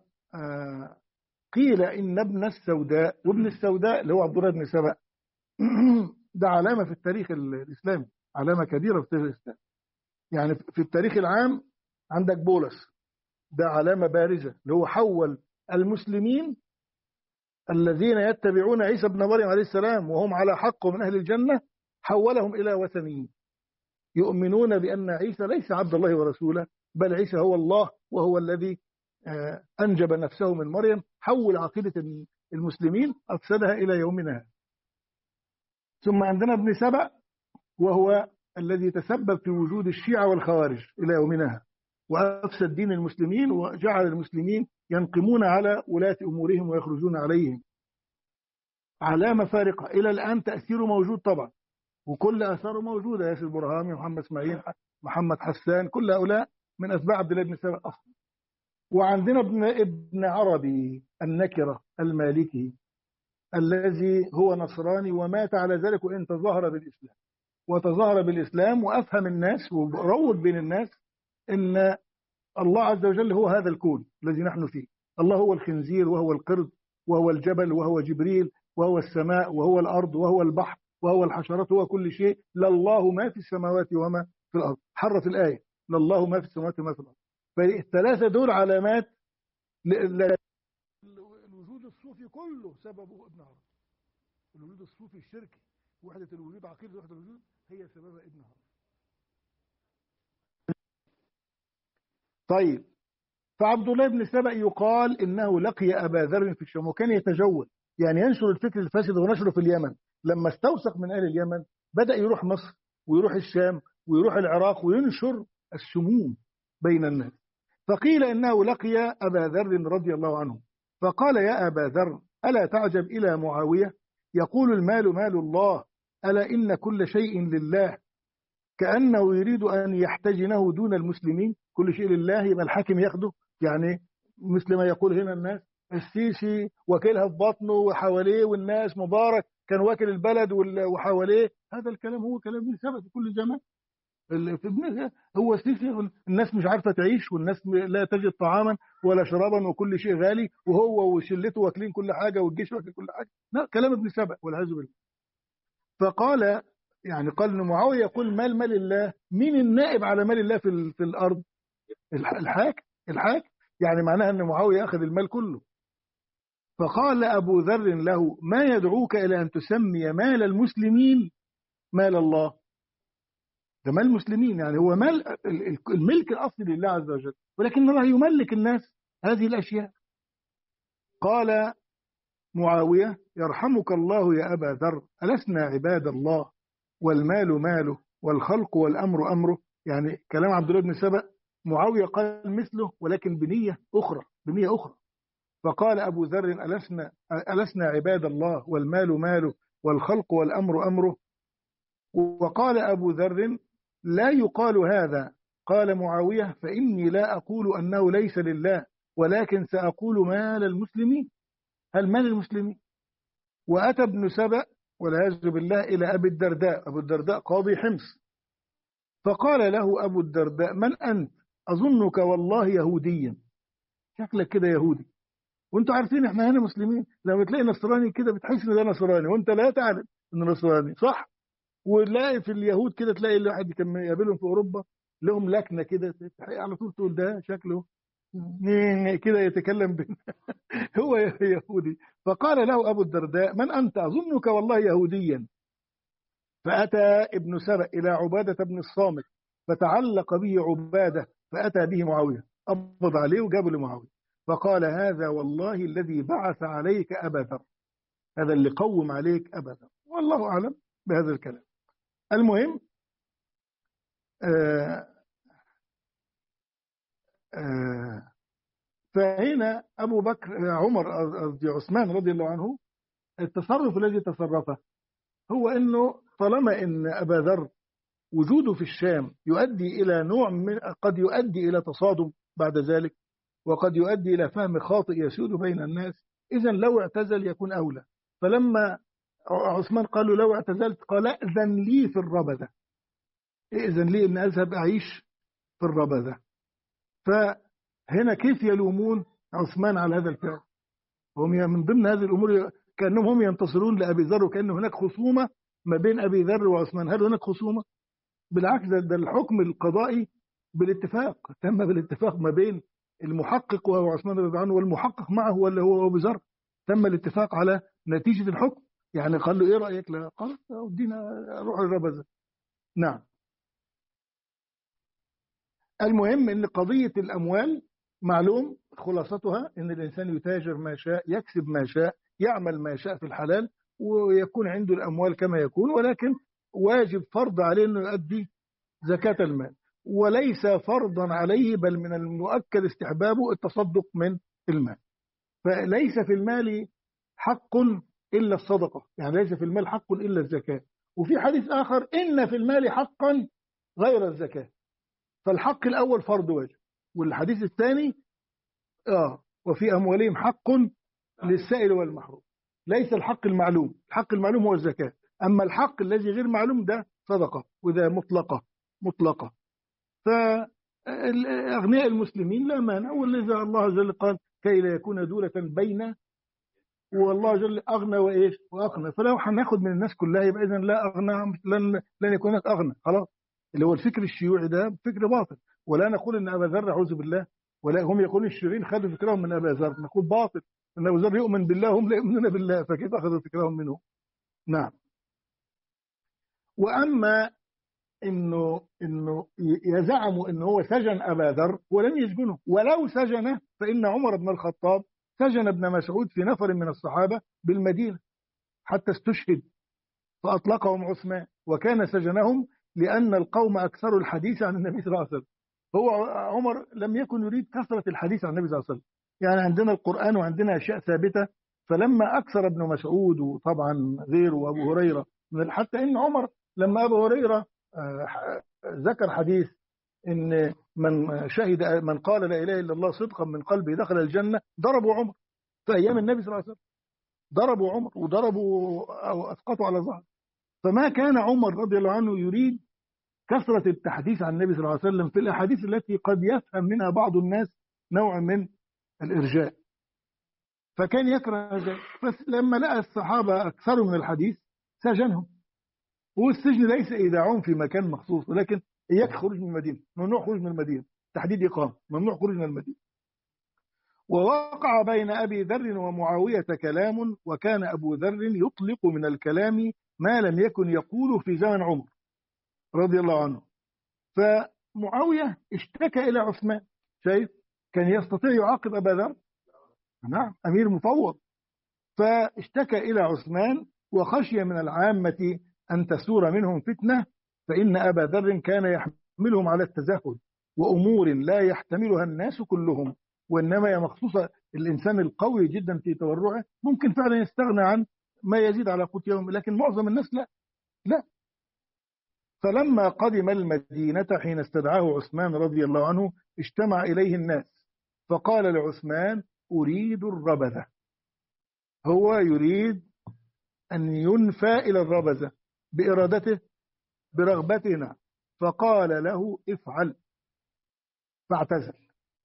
إن ابن السوداء، وابن السوداء اللي هو عبد الله بن سبأ ده علامة في التاريخ الإسلامي، علامة كبيرة في التاريخ الإسلامي. يعني في التاريخ العام عندك بولس، ده علامة بارزة، اللي هو حول المسلمين الذين يتبعون عيسى بن مريم عليه السلام وهم على حق من أهل الجنة، حولهم إلى وثنيين يؤمنون بأن عيسى ليس عبد الله ورسوله، بل عيسى هو الله وهو الذي أنجب نفسه من مريم. حول عقيدة المسلمين أفسدها إلى يومنا. ثم عندنا ابن سبأ، وهو الذي تسبب في وجود الشيعة والخوارج إلى يومنا، وأفسد دين المسلمين وجعل المسلمين ينقمون على ولاة أمورهم ويخرجون عليهم. علامة فارقة إلى الآن، تأثيره موجود طبعا، وكل آثاره موجودة. ياسر برهامي، محمد إسماعيل، محمد حسان، كل هؤلاء من أتباع عبد الله بن سبأ أصلا. وعندنا ابن ابن عربي النكرة المالكي الذي هو نصراني ومات على ذلك، وإن تظاهر بالإسلام وتظاهر بالإسلام وأفهم الناس وروض بين الناس إن الله عز وجل هو هذا الكون الذي نحن فيه. الله هو الخنزير وهو القرد وهو الجبل وهو جبريل وهو السماء وهو الأرض وهو البحر وهو الحشرات وهو كل شيء. لله ما في السماوات وما في الأرض. حرف الآية لله ما في السماوات وما في الأرض. فالثلاثة دول علامات الوجود الصوفي كله سببه ابن عربي. الوجود الصوفي الشركي، وحدة الوجود، عقيدة وحدة الوجود، هي سببها ابن عربي. طيب، فعبد الله بن سبأ يقال إنه لقي أبا ذر في الشام، وكان يتجول يعني ينشر الفكر الفاسد ونشره في اليمن. لما استوثق من أهل اليمن بدأ يروح مصر ويروح الشام ويروح العراق وينشر السموم بين الناس. فقيل إنه لقي أبا ذر رضي الله عنه فقال: يا أبا ذر، ألا تعجب إلى معاوية يقول المال مال الله، ألا إن كل شيء لله، كأنه يريد أن يحتجنه دون المسلمين. كل شيء لله يبقى الحاكم ياخده، يعني مثل ما يقول هنا الناس السيسي وكيلها في بطنه وحواليه، والناس مبارك كان واكل البلد وحواليه. هذا الكلام هو كلام ابن سبأ في كل زمان. هو السيسي الناس مش عارفة تعيش، والناس لا تجد طعاما ولا شرابا وكل شيء غالي، وهو وشلته واكلين كل حاجة والجيش واكل كل حاجة. لا، كلام ابن سبأ والعياذ بالله. فقال يعني قال إن معاوية يقول مال مال الله، مين النائب على مال الله في في الأرض؟ الحاكم. الحاكم يعني معناها أن معاوية أخذ المال كله. فقال أبو ذر له: ما يدعوك إلى أن تسمي مال المسلمين مال الله؟ ده مال المسلمين، يعني هو مال الملك الأصلي لله عز وجل، ولكن الله يملك الناس هذه الأشياء. قال معاوية: يرحمك الله يا أبا ذر، ألسنا عباد الله والمال ماله والخلق والأمر أمره؟ يعني كلام عبد الله بن سبأ معاوية قال مثله، ولكن بنية أخرى بنية أخرى. فقال أبو ذر: ألسنا, ألسنا عباد الله والمال ماله والخلق والأمر أمره. وقال أبو ذر: لا يقال هذا. قال معاوية: فإني لا أقول أنه ليس لله، ولكن سأقول مال المسلمين. هل مال المسلمين؟ وأتى ابن سبأ والعياذ بالله إلى أبي الدرداء، أبو الدرداء قاضي حمص، فقال له أبو الدرداء: من أنت؟ أظنك والله يهوديا، شكلك كده يهودي، وانتوا عارفين احنا هنا مسلمين، لما تلاقي نصراني كده بتحس ان ده نصراني وانت لا تعلم انه نصراني، صح؟ وتلاقي في اليهود كده، تلاقي الواحد كان يقابلهم في اوروبا لهم لكنه كده، على طول تقول ده شكله كده يتكلم بين هو يهودي. فقال له ابو الدرداء: من انت؟ اظنك والله يهوديا. فاتى ابن سبأ الى عباده بن الصامت فتعلق به عباده، فاتى به معاويه، قبض عليه وجابه لمعاويه، فقال: هذا والله الذي بعث عليك ابا ذر، هذا اللي قوم عليك ابا ذر. والله اعلم بهذا الكلام. المهم، آه آه فهنا أبو بكر عمر قصدي عثمان رضي الله عنه، التصرف الذي تصرفه هو أنه طالما أن أبا ذر وجوده في الشام يؤدي إلى نوع من، قد يؤدي إلى تصادم بعد ذلك، وقد يؤدي إلى فهم خاطئ يسود بين الناس، إذا لو اعتزل يكون أولى. فلما عثمان قال له: لو اعتزلت، قال: أذن لي في الربذة، إذن لي أن أذهب أعيش في الربذة. فهنا كيف يلومون عثمان على هذا الفعل؟ هم من ضمن هذه الأمور كأنهم هم ينتصرون لأبي ذر، وكأن هناك خصومة ما بين أبي ذر وعثمان. هل هناك خصومة؟ بالعكس، ده, ده الحكم القضائي بالاتفاق، تم بالاتفاق ما بين المحقق وهو عثمان رضي الله عنه والمحقق معه واللي هو أبو ذر، تم الاتفاق على نتيجة الحكم. يعني قال له: إيه رأيك؟ لا، قال: ودينا روح الربذة. نعم. المهم ان قضية الاموال معلوم خلاصتها ان الانسان يتاجر ما شاء، يكسب ما شاء، يعمل ما شاء في الحلال، ويكون عنده الاموال كما يكون، ولكن واجب فرض عليه انه يؤدي زكاة المال، وليس فرضا عليه، بل من المؤكد استحبابه التصدق من المال. فليس في المال حق الا الصدقة، يعني ليس في المال حق الا الزكاة. وفي حديث اخر: ان في المال حقا غير الزكاة. فالحق الأول فرض واجب، والحديث الثاني آه وفي أموالهم حق للسائل والمحروم. ليس الحق المعلوم، الحق المعلوم هو الزكاة، أما الحق الذي غير معلوم ده صدقة، وده مطلقة مطلقة. فأغنياء المسلمين لا مانع، ولذا الله جل قال: كي لا يكون دولة بين، والله جل أغنى وإيش وأغنى. فلو هناخد من الناس كلها يبقى إذن لا أغنى، لن لن يكون هناك أغنى، خلاص. اللي هو الفكر الشيوعي ده فكر باطل، ولا نقول ان ابا ذر اعوذ بالله، ولا هم يقولون الشيوعيين خدوا فكرهم من ابا ذر، نقول باطل، ان ابو ذر يؤمن بالله هم لا يؤمنون بالله، فكيف اخذوا فكرهم منه؟ نعم. واما انه انه يزعموا انه هو سجن ابا ذر، ولم يسجنه، ولو سجنه فان عمر بن الخطاب سجن ابن مسعود في نفر من الصحابه بالمدينه حتى استشهد، فاطلقهم عثمان، وكان سجنهم لأن القوم أكثروا الحديث عن النبي صلى الله عليه وسلم. هو عمر لم يكن يريد كثرة الحديث عن النبي صلى الله عليه وسلم، يعني عندنا القرآن وعندنا أشياء ثابتة. فلما أكثر ابن مسعود وطبعا غيره وأبو هريرة، حتى إن عمر لما أبو هريرة ذكر حديث إن من شهد من قال لا إله إلا الله صدقا من قلبه دخل الجنة، ضربوا عمر في أيام النبي صلى الله عليه وسلم، ضربوا عمر وضربوا أو أسقطوا على ظهره. فما كان عمر رضي الله عنه يريد كثرة التحديث عن النبي صلى الله عليه وسلم في الأحاديث التي قد يفهم منها بعض الناس نوع من الإرجاء، فكان يكره ذلك. بس لما لقى الصحابة أكثروا من الحديث سجنهم. والسجن ليس إيداعهم في مكان مخصوص، ولكن إياك خروج من المدينة، ممنوع خروج من المدينة، تحديد إقامة، ممنوع خروج من المدينة. ووقع بين أبي ذر ومعاوية كلام، وكان أبو ذر يطلق من الكلام ما لم يكن يقول في زمن عمر رضي الله عنه. فمعاوية اشتكى إلى عثمان، شايف كان يستطيع يعاقب أبا ذر، نعم أمير مفوض، فاشتكى إلى عثمان وخشي من العامة أن تسور منهم فتنة، فإن أبا ذر كان يحملهم على التزهد وأمور لا يحتملها الناس كلهم، وإنما هي مخصوصة الإنسان القوي جدا في تورعه ممكن فعلا يستغنى عن ما يزيد على قوت يوم، لكن معظم الناس لا لا. فلما قدم المدينة حين استدعاه عثمان رضي الله عنه اجتمع إليه الناس، فقال لعثمان أريد الربذة. هو يريد أن ينفى إلى الربذة بإرادته برغبتنا، فقال له افعل، فاعتزل.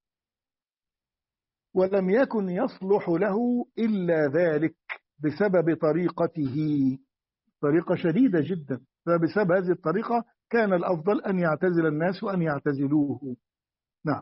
ولم يكن يصلح له إلا ذلك بسبب طريقته، طريقة شديدة جدا، فبسبب هذه الطريقة كان الأفضل أن يعتزل الناس وأن يعتزلوه. نعم.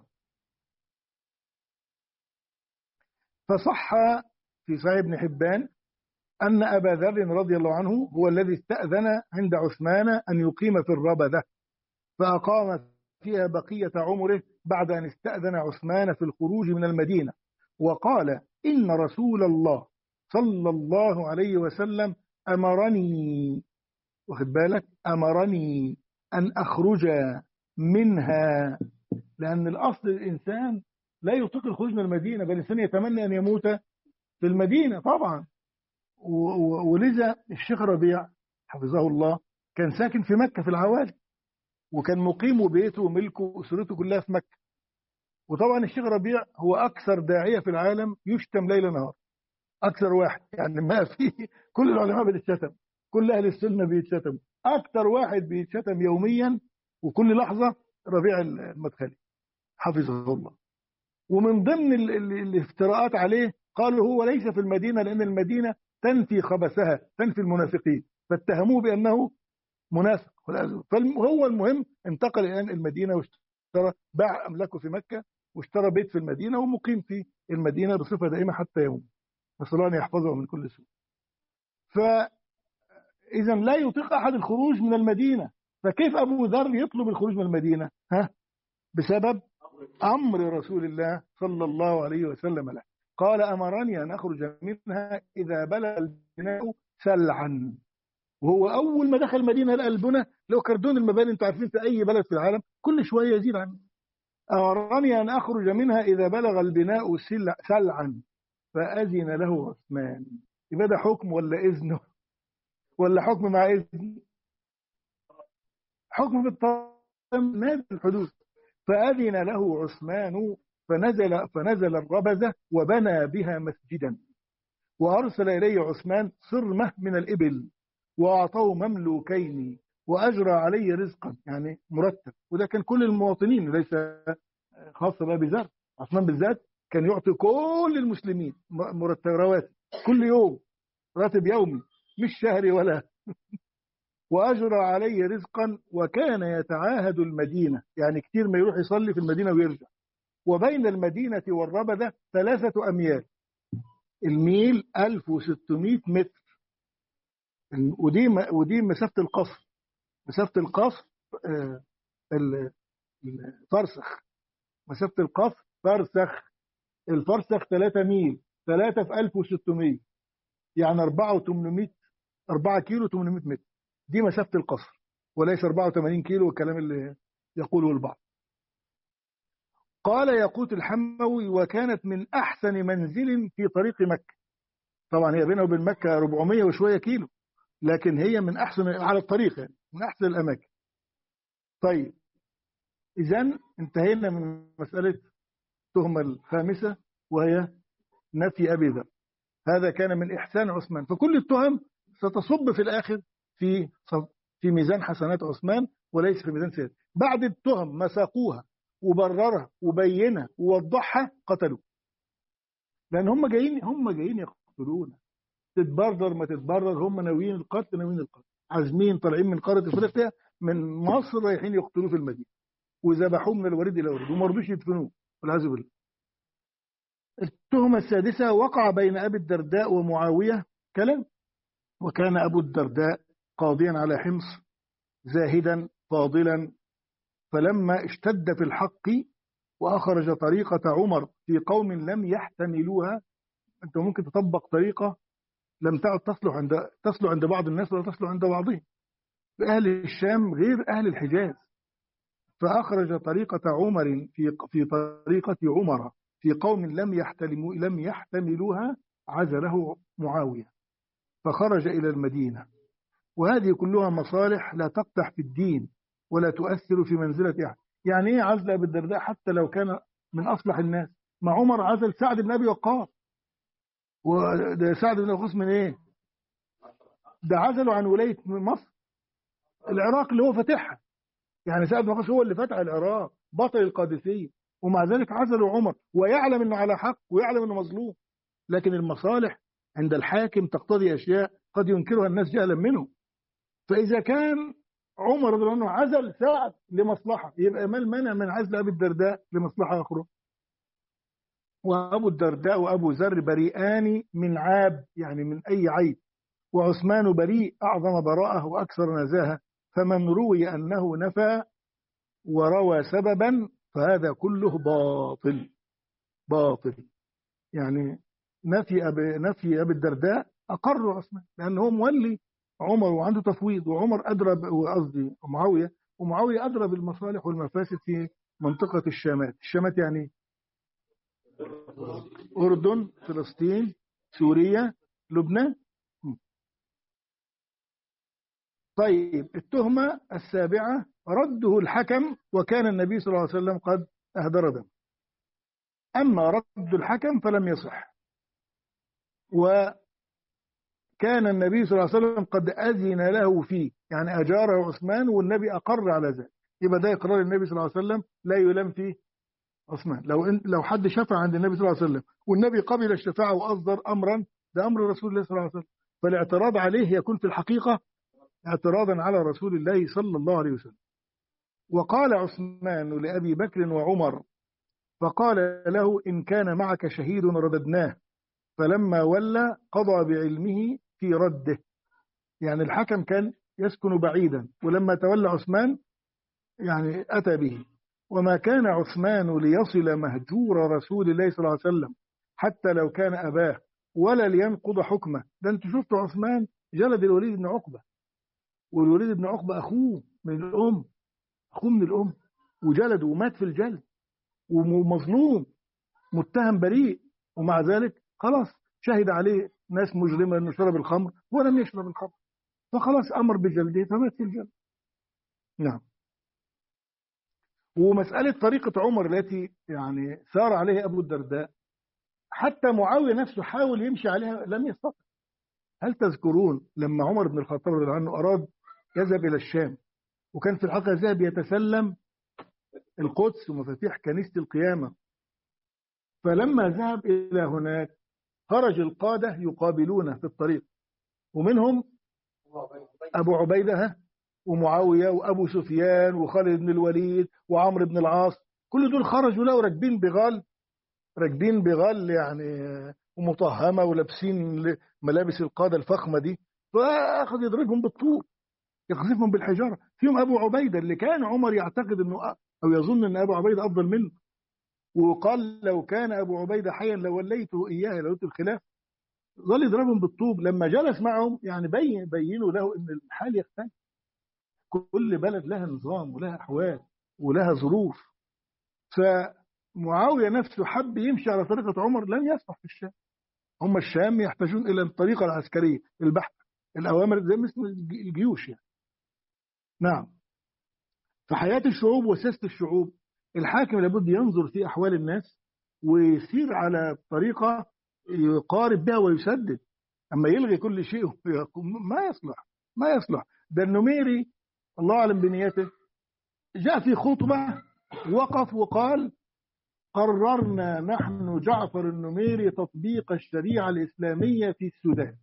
فصح في صحيح ابن حبان أن أبا ذر رضي الله عنه هو الذي استأذن عند عثمان أن يقيم في الربذة، فأقام فيها بقية عمره بعد أن استأذن عثمان في الخروج من المدينة، وقال إن رسول الله صلى الله عليه وسلم أمرني، واخد بالك، أمرني أن أخرج منها، لأن الأصل الإنسان لا يطيق الخروج من المدينة، بل الإنسان يتمنى أن يموت في المدينة طبعا. ولذا الشيخ ربيع حفظه الله كان ساكن في مكة في العوالي، وكان مقيم بيته وملكه وأسرته كلها في مكة. وطبعا الشيخ ربيع هو أكثر داعية في العالم يشتم ليل نهار، أكثر واحد، يعني ما في كل العلماء بيتشتم، كل أهل السنة بيتشتموا، أكثر واحد بيتشتم يوميا وكل لحظة ربيع المدخلي حفظه الله. ومن ضمن ال ال الافتراءات عليه قالوا هو ليس في المدينة لأن المدينة تنفي خبثها، تنفي المنافقين، فاتهموه بأنه منافق. فهو المهم انتقل الآن المدينة واشترى، باع أملاكه في مكة واشترى بيت في المدينة ومقيم في المدينة بصفة دائمة حتى يوم، نسأل الله أن يحفظه من كل سوء. فإذا لا يطيق أحد الخروج من المدينة، فكيف أبو ذر يطلب الخروج من المدينة؟ ها؟ بسبب أمر رسول الله صلى الله عليه وسلم له، قال أمرني أن أخرج منها إذا بلغ البناء سلعا. وهو أول ما دخل المدينة لقى البنى لو كردون المباني، أنتم عارفين في أي بلد في العالم كل شوية يزيد عنه. أمرني أن أخرج منها إذا بلغ البناء سلعا فأذن له عثمان. يبقى ده حكم ولا إذنه ولا حكم مع إذن؟ حكم بالطعام نازل الحدود. فأذن له عثمان فنزل فنزل الربذة وبنى بها مسجدا، وأرسل إليه عثمان صرمة من الإبل وأعطاه مملوكين وأجرى عليه رزقا، يعني مرتب. وده كان كل المواطنين، ليس خاصة بأبي ذر، عثمان بالذات كان يعطي كل المسلمين مرتب، رواتب كل يوم، راتب يومي مش شهري ولا وأجرى عليه رزقا، وكان يتعاهد المدينة، يعني كتير ما يروح يصلي في المدينة ويرجع. وبين المدينة والربذة ثلاثة أميال، الميل ألف وستمائة متر، ودي ودي مسافة القصر، مسافة القصر آه الفرسخ، مسافة القصر فرسخ، الفرسخ ثلاثة ميل، ثلاثة في ألف وستمائة يعني أربعة وثمانمائة، أربعة كيلو ثمانمائة متر، دي مسافة القصر، وليس أربعة وثمانين كيلو والكلام اللي يقوله البعض. قال ياقوت الحموي وكانت من أحسن منزل في طريق مكة. طبعا هي بينه وبين مكة أربعمائة وشوية كيلو، لكن هي من أحسن على الطريق، يعني من أحسن الأماكن. طيب إذن انتهينا من مسألة التهمة الخامسة وهي نفي أبي ذر. هذا كان من إحسان عثمان، فكل التهم ستصب في الآخر في في ميزان حسنات عثمان وليس في ميزان سيئات. بعد التهم مساقوها وبررها وبينها ووضحها قتلوا، لأن هم جايين هم جايين يقتلون، تتبرر ما تتبرر، هم ناويين القتل، ناويين القتل، عازمين طالعين من قارة افريقيا من مصر رايحين يقتلوه في المدينة، وذبحوه من الوريد الى الوريد وما رضوش يدفنوه والعياذ بالله. التهمة السادسة وقع بين أبي الدرداء ومعاوية كلام، وكان أبو الدرداء قاضيا على حمص زاهدا فاضلا، فلما اشتد في الحق وأخرج طريقة عمر في قوم لم يحتملوها. أنت ممكن تطبق طريقة لم تعد تصلح عند تصلح عند بعض الناس ولا تصلح عند بعضهم. أهل الشام غير أهل الحجاز، فأخرج طريقة عمر في في طريقة عمر في قوم لم يحتملوا لم يحتملوها عزله معاوية، فخرج إلى المدينة. وهذه كلها مصالح لا تقدح في الدين ولا تؤثر في منزلة أحد. يعني إيه عزل أبي الدرداء حتى لو كان من أصلح الناس؟ ما عمر عزل سعد بن أبي وقاص، وده سعد بن أبي وقاص من إيه؟ ده عزله عن ولاية مصر، العراق اللي هو فاتحها. يعني سعد بن أبي وقاص هو اللي فتح العراق، بطل القادسية، ومع ذلك عزله عمر ويعلم أنه على حق ويعلم أنه مظلوم. لكن المصالح عند الحاكم تقتضي أشياء قد ينكرها الناس جهلا منه. فإذا كان عمر رضي الله عنه عزل سعد لمصلحة، يبقى ما المانع من عزل أبي الدرداء لمصلحة أخرى؟ وأبو الدرداء وأبو ذر بريئان من عاب، يعني من أي عيب، وعثمان بريء أعظم براءة وأكثر نزاهة. فمن روي أنه نفى وروى سببا فهذا كله باطل باطل. يعني نفي أبي نفي أبي الدرداء أقر عثمان لأنه هو مولي عمر وعنده تفويض، وعمر أدرى قصدي معاوية، ومعاوية أدرى بالمصالح والمفاسد في منطقة الشامات. الشامات يعني أردن، فلسطين، سوريا، لبنان. طيب التهمة السابعة رده الحكم، وكان النبي صلى الله عليه وسلم قد أهدر دم. أما رد الحكم فلم يصح، وكان النبي صلى الله عليه وسلم قد أذن له فيه، يعني أجاره عثمان والنبي أقر على ذلك. يبقى ده إقرار النبي صلى الله عليه وسلم لا يلام فيه عثمان. لو إن لو حد شفع عند النبي صلى الله عليه وسلم والنبي قبل الشفاعة وأصدر أمرا، ده أمر رسول الله صلى الله عليه وسلم، فالاعتراض عليه يكون في الحقيقة اعتراضا على رسول الله صلى الله عليه وسلم. وقال عثمان لأبي بكر وعمر فقال له إن كان معك شهيد رددناه، فلما ولى قضى بعلمه في رده. يعني الحكم كان يسكن بعيدا، ولما تولى عثمان يعني أتى به. وما كان عثمان ليصل مهجور رسول الله صلى الله عليه وسلم حتى لو كان أباه، ولا لينقض حكمه. ده انتوا شفتوا عثمان جلد الوليد بن عقبة، والوليد بن عقبة أخوه من الأم، أخوه من الأم، وجلده ومات في الجلد ومظلوم متهم بريء، ومع ذلك خلاص شهد عليه ناس مجرمة أنه شرب الخمر ولم يشرب الخمر، فخلاص أمر بجلده فمات في الجلد. نعم. ومسألة طريقة عمر التي يعني سار عليها أبو الدرداء، حتى معاوية نفسه حاول يمشي عليها لم يستطع. هل تذكرون لما عمر بن الخطاب رضي الله عنه أراد يذهب إلى الشام، وكان في الحقيقة ذهب يتسلم القدس ومفاتيح كنيسة القيامة، فلما ذهب إلى هناك خرج القادة يقابلونه في الطريق، ومنهم أبو عبيدة ومعاوية وأبو سفيان وخالد بن الوليد وعمرو بن العاص، كل دول خرجوا له راكبين بغال، راكبين بغال يعني ومطهمة ولابسين ملابس القادة الفخمة دي، فأخذ يضربهم بالطوب يقذفهم بالحجارة. فيهم أبو عبيدة اللي كان عمر يعتقد أنه أو يظن أن أبو عبيدة أفضل منه، وقال لو كان أبو عبيدة حيا لوليته إياه لو الخلاف. ظل يضربهم بالطوب. لما جلس معهم يعني بين بينوا له أن الحال يختلف، كل بلد لها نظام ولها أحوال ولها ظروف. فمعاوية نفسه حب يمشي على طريقة عمر، لم يصلح في الشام. هم الشام يحتاجون إلى الطريقة العسكرية البحتة، الأوامر زي مثل الجيوش يعني. نعم. فحياة الشعوب وسياسة الشعوب، الحاكم لابد ينظر في أحوال الناس ويسير على طريقة يقارب بها ويسدد. أما يلغي كل شيء ما يصلح ما يصلح. ده النميري الله أعلم بنيته جاء في خطبة وقف وقال قررنا نحن جعفر النميري تطبيق الشريعة الإسلامية في السودان.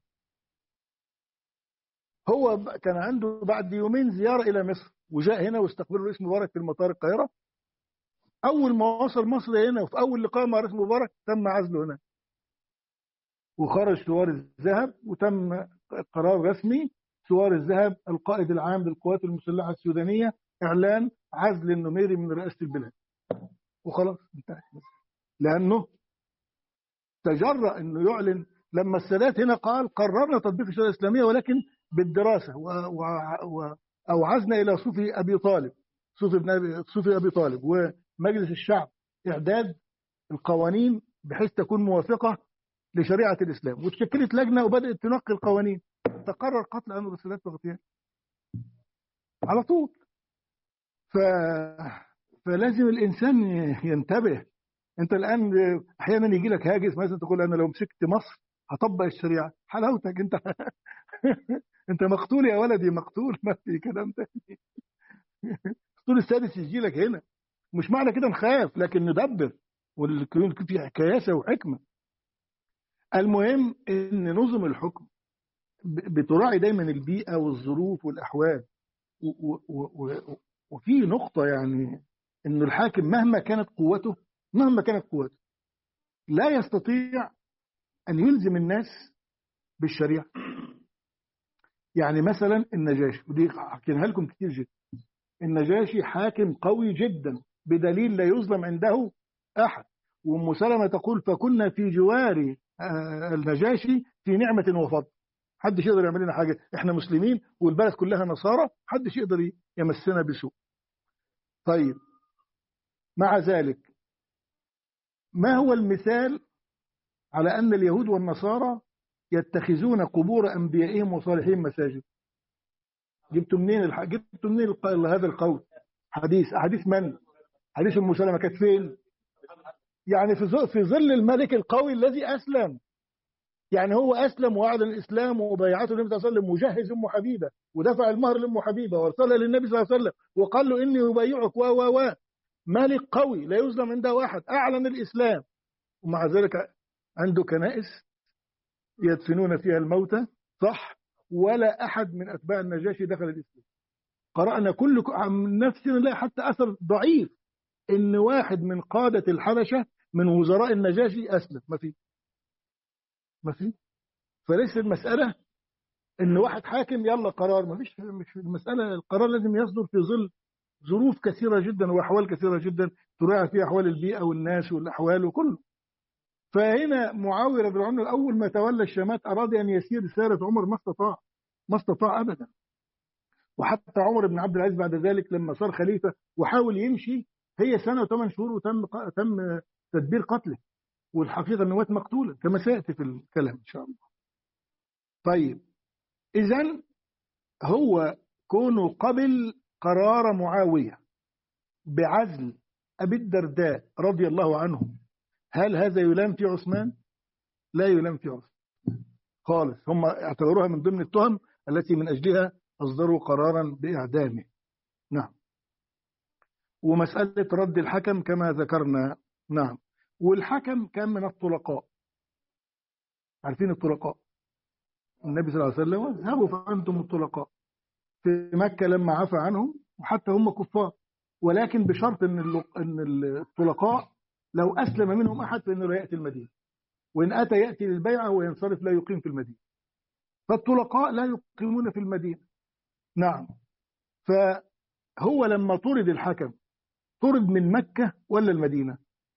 هو كان عنده بعد يومين زيارة إلى مصر، وجاء هنا واستقبله رئيس مبارك في المطار القاهرة. أول ما وصل مصر هنا وفي أول لقاء مع رئيس مبارك تم عزله هنا، وخرج سوار الذهب وتم قرار رسمي سوار الذهب القائد العام للقوات المسلحة السودانية إعلان عزل النميري من رئاسة البلاد، وخلاص انتهت. لأنه تجرأ أنه يعلن لما السادات هنا قال قررنا تطبيق الشريعة الإسلامية ولكن بالدراسة، وأوعزنا إلى صوفي أبي طالب صوفي ابن أبي صوفي أبي طالب ومجلس الشعب إعداد القوانين بحيث تكون موافقة لشريعة الإسلام، وتشكلت لجنة وبدأت تنقي القوانين. تقرر قتل أنور السادات واغتياله على طول. ف... فلازم الإنسان ينتبه. أنت الآن أحيانا يجي لك هاجس مثلا تقول أنا لو مسكت مصر هطبق الشريعة. حلاوتك أنت. أنت مقتول يا ولدي، مقتول، ما في كلام تاني. مقتول السادس يجي لك هنا. مش معنى كده نخاف، لكن ندبر، والكلام فيه كياسة وحكمة. المهم ان نظم الحكم بتراعي دايما البيئة والظروف والأحوال. و و و وفي نقطة يعني ان الحاكم مهما كانت قوته، مهما كانت قوته لا يستطيع أن يلزم الناس بالشريعة. يعني مثلا النجاشي، ودي حكيناها لكم كتير جدا، النجاشي حاكم قوي جدا بدليل لا يظلم عنده أحد. وأم سلمة تقول فكنا في جوار النجاشي في نعمة وفضل. حدش يقدر يعمل لنا حاجة، احنا مسلمين والبلد كلها نصارى، حدش يقدر يمسنا بسوء. طيب، مع ذلك ما هو المثال على أن اليهود والنصارى يتخذون قبور أنبيائهم وصالحين مساجد؟ جبتوا منين الح... جبتوا منين الق... هذا القول؟ حديث أحاديث من؟ حديث أم سلمة كانت فين؟ يعني في ظل في ظل الملك القوي الذي أسلم. يعني هو أسلم وأعلن الإسلام وبيعته النبي صلى الله عليه وسلم، وجهز أم حبيبة ودفع المهر لأم حبيبة وارسلها للنبي صلى الله عليه وسلم وقال له إني أبايعك و و و ملك قوي لا يظلم عنده أحد، أعلن الإسلام، ومع ذلك عنده كنائس يدفنون فيها الموتى، صح؟ ولا أحد من أتباع النجاشي دخل الإسلام. قرأنا كل عن نفسنا لا حتى أثر ضعيف إن واحد من قادة الحبشة من وزراء النجاشي أسلم، ما في ما في. فليس المسألة إن واحد حاكم يلا قرار، ما فيش. مش المسألة، القرار لازم يصدر في ظل ظروف كثيرة جدا وأحوال كثيرة جدا تراعي فيها أحوال البيئة والناس والأحوال وكله. فهنا معاوية رضي الله عنه أول ما تولى الشامات أراد أن يسير سيرة عمر، ما استطاع، ما استطاع أبدا. وحتى عمر بن عبد العزيز بعد ذلك لما صار خليفة وحاول يمشي، هي سنة وثمان شهور وتم تم تدبير قتله، والحقيقة أنه مات مقتولا كما سيأتي في الكلام إن شاء الله. طيب، إذن هو كونه قبل قرار معاوية بعزل أبي الدرداء رضي الله عنه، هل هذا يلام في عثمان؟ لا يلام في عثمان خالص. هم اعتبروها من ضمن التهم التي من أجلها أصدروا قرارا بإعدامه. نعم. ومسألة رد الحكم كما ذكرنا. نعم. والحكم كان من الطلقاء. عارفين الطلقاء؟ النبي صلى الله عليه وسلم اذهبوا فأنتم الطلقاء في مكة لما عفى عنهم، وحتى هم كفار، ولكن بشرط ان ان الطلقاء لو أسلم منهم أحد فإنه لا يأتي المدينة، وإن أتى يأتي للبيعة وينصرف لا يقيم في المدينة. فالطلقاء لا يقيمون في المدينة. نعم. فهو لما طرد الحكم طرد من مكة ولا المدينة؟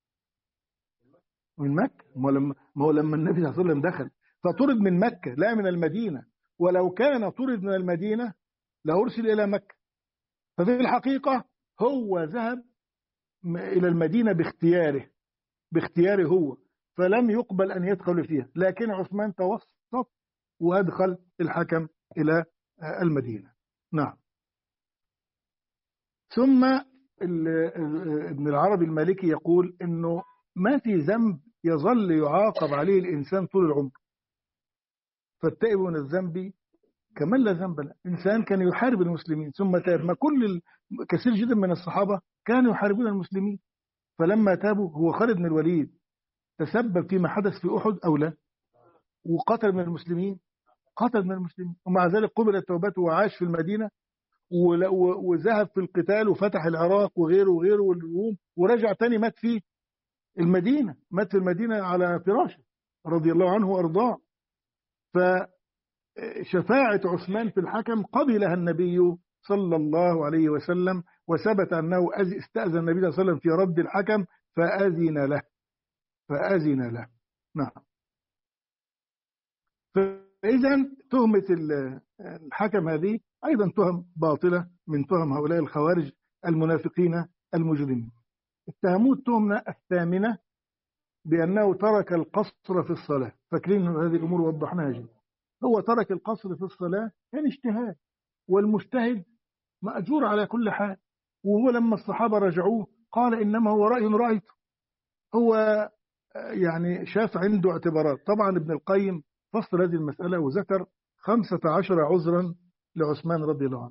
من مكة. ما هو لما ما هو لما النبي صلى الله عليه وسلم دخل فطرد من مكة لا من المدينة، ولو كان طرد من المدينة لأرسل إلى مكة. ففي الحقيقة هو ذهب إلى المدينة باختياره، باختياره هو، فلم يقبل أن يدخل فيها، لكن عثمان توسط وأدخل الحكم إلى المدينة. نعم. ثم ابن العربي المالكي يقول إنه ما في ذنب يظل يعاقب عليه الإنسان طول العمر، فالتائب من الذنب كمن لا ذنب له. إنسان كان يحارب المسلمين ثم تاب، ما كل كثير جدا من الصحابة كانوا يحاربون المسلمين، فلما تابوا. هو خالد بن الوليد تسبب فيما حدث في أحد أو لا؟ وقتل من المسلمين، قتل من المسلمين، ومع ذلك قبلت توبته وعاش في المدينة وذهب في القتال وفتح العراق وغيره وغيره والروم، ورجع تاني مات في المدينة، مات في المدينة على فراشه رضي الله عنه وأرضاه. فشفاعة عثمان في الحكم قبلها النبي صلى الله عليه وسلم، وثبت أنه استأذن النبي صلى الله عليه وسلم في رد الحكم فأذن له، فأذن له. نعم. فإذا تهمة الحكم هذه أيضا تهم باطلة من تهم هؤلاء الخوارج المنافقين المجرمين. اتهموه التهمة الثامنة بأنه ترك القصر في الصلاة. فاكرين هذه الأمور وضحناها جدا. هو ترك القصر في الصلاة كان اجتهاد، والمجتهد مأجور على كل حال. وهو لما الصحابة رجعوه قال إنما هو رأي رأيته. هو يعني شاف عنده اعتبارات. طبعا ابن القيم فصل هذه المسألة وذكر خمسة عشر عذرا لعثمان رضي الله عنه.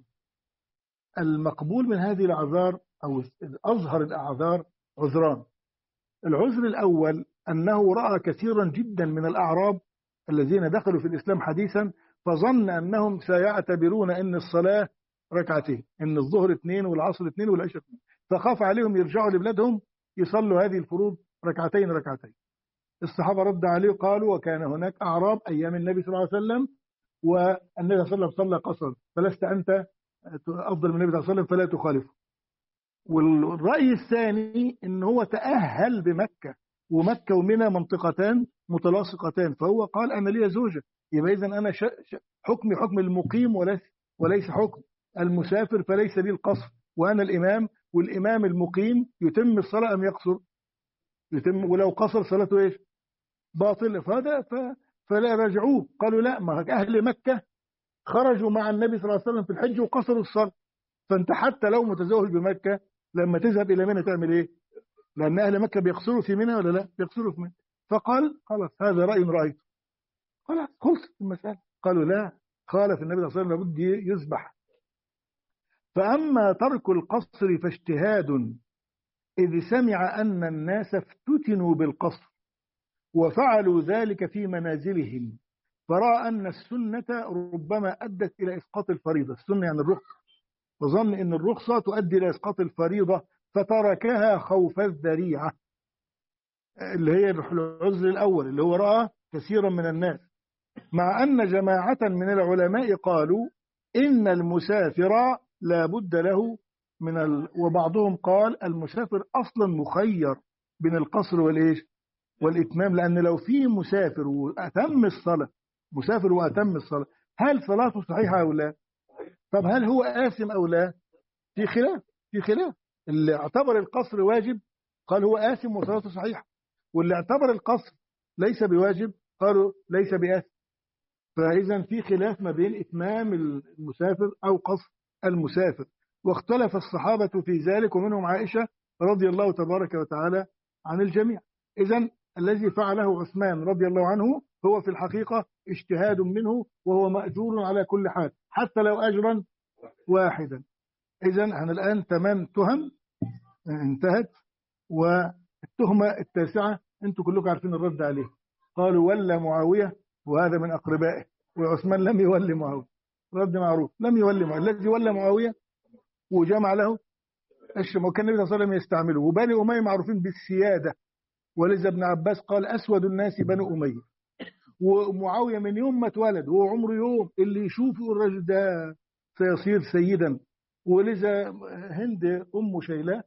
المقبول من هذه الأعذار أو أظهر الأعذار عذران. العذر الأول أنه رأى كثيرا جدا من الأعراب الذين دخلوا في الإسلام حديثا، فظن أنهم سيعتبرون أن الصلاة ركعتين، أن الظهر اثنين والعصر اثنين والعشاء اثنين، فخاف عليهم يرجعوا لبلادهم يصلوا هذه الفروض ركعتين ركعتين. الصحابة رد عليه قالوا وكان هناك أعراب أيام النبي صلى الله عليه وسلم والنبي صلى الله عليه وسلم صلى قصرا، فلست أنت أفضل من النبي صلى الله عليه وسلم فلا تخالفه. والرأي الثاني ان هو تأهل بمكة، ومكة ومنى منطقتان متلاصقتان، فهو قال انا لي زوجة، يبقى اذا انا ش... ش... حكمي حكم المقيم وليس وليس حكم المسافر، فليس لي القصر، وانا الامام، والامام المقيم يتم الصلاة ام يقصر؟ يتم، ولو قصر صلاته ايش؟ باطل. فهذا ف... فلا رجعوه قالوا لا، ما اهل مكة خرجوا مع النبي صلى الله عليه وسلم في الحج وقصروا الصلاة، فانت حتى لو متزوج بمكة لما تذهب الى منى تعمل ايه؟ لان اهل مكة بيقصروا في منى ولا لا؟ بيقصروا في منى. فقال خلاص هذا رأي رأيته، خلاص خلصت المسألة. قالوا لا، خالف النبي صلى الله عليه وسلم لابد يذبح. فأما ترك القصر فاجتهاد، إذ سمع أن الناس افتتنوا بالقصر وفعلوا ذلك في منازلهم، فرأى أن السنة ربما أدت إلى إسقاط الفريضة، السنة يعني الرخصة، وظن أن الرخصة تؤدي إلى إسقاط الفريضة فتركها خوف الذريعة، اللي هي العذر الأول اللي هو رأى كثيرا من الناس. مع أن جماعة من العلماء قالوا إن المسافر لا بد له من ال... وبعضهم قال المسافر أصلا مخير بين القصر والإيش والإتمام، لأن لو في مسافر وأتم الصلاة، مسافر وأتم الصلاة، هل صلاته صحيحة أو لا؟ طب هل هو آثم أو لا؟ في خلاف، في خلاف. اللي اعتبر القصر واجب قال هو آثم وصلاته صحيحة، واللي اعتبر القصر ليس بواجب قالوا ليس بآثم. فإذا في خلاف ما بين إتمام المسافر أو قصر المسافر، واختلف الصحابة في ذلك ومنهم عائشة رضي الله تبارك وتعالى عن الجميع. إذا الذي فعله عثمان رضي الله عنه هو في الحقيقة اجتهاد منه، وهو مأجور على كل حال حتى لو أجرا واحدا. إذا أنا الآن ثمان تهم انتهت، والتهمة التاسعة أنتم كلكم عارفين الرد عليه. قالوا ولى معاوية وهذا من أقربائه، وعثمان لم يولي معاوية، رد معروف، لم يولي معاوية. الذي ولى معاوية وجمع له الشم، وكان النبي صلى الله عليه وسلم يستعمله. وبني أمية معروفين بالسيادة، ولذا ابن عباس قال أسود الناس بنو أمية. ومعاوية من يوم ما اتولد وهو عمره يوم، اللي يشوفه الرجل ده سيصير سيدا. ولذا هند أم شيلة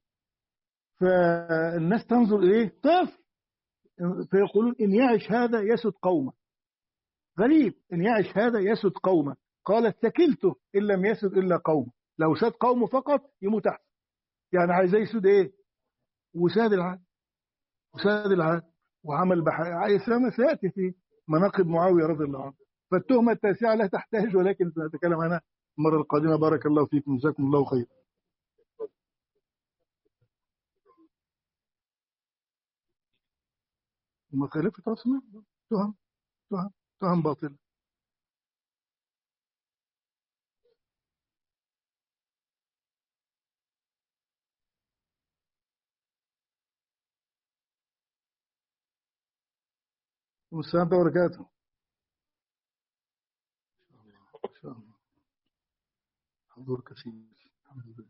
فالناس تنظر إليه طفل، فيقولون إن يعش هذا يسد قومه، غريب إن يعش هذا يسد قومه. قالت ثكلته إن لم يسد إلا قومه، لو ساد قومه فقط يموت أحسن. يعني عايز يسود إيه؟ وساد العالم، وساد العالم وعمل بحاجة سيأتي في مناقب معاوية رضي الله عنه. فالتهمة التاسعة لا تحتاج، ولكن سنتكلم عنها المرة القادمة. بارك الله فيكم، جزاكم الله خير. مخالفة رسمه تهم، تهم تهم باطل. والسلام عليكم وبركاته. إن شاء الله حضور كثير، الحمد لله.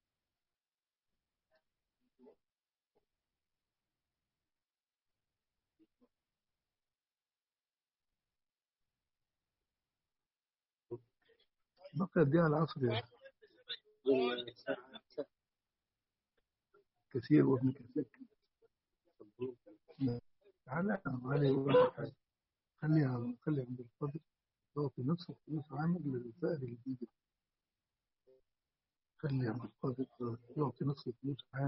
بقى قد ايه على العصر يعني؟ كثير وابن كثير. تعالى علي يقول لك حاجه، خليها خليها عند الفضل، هو في نفس الفلوس عامل للفائر الجديد، خليها عند الفضل يعطي نصف الفلوس عامل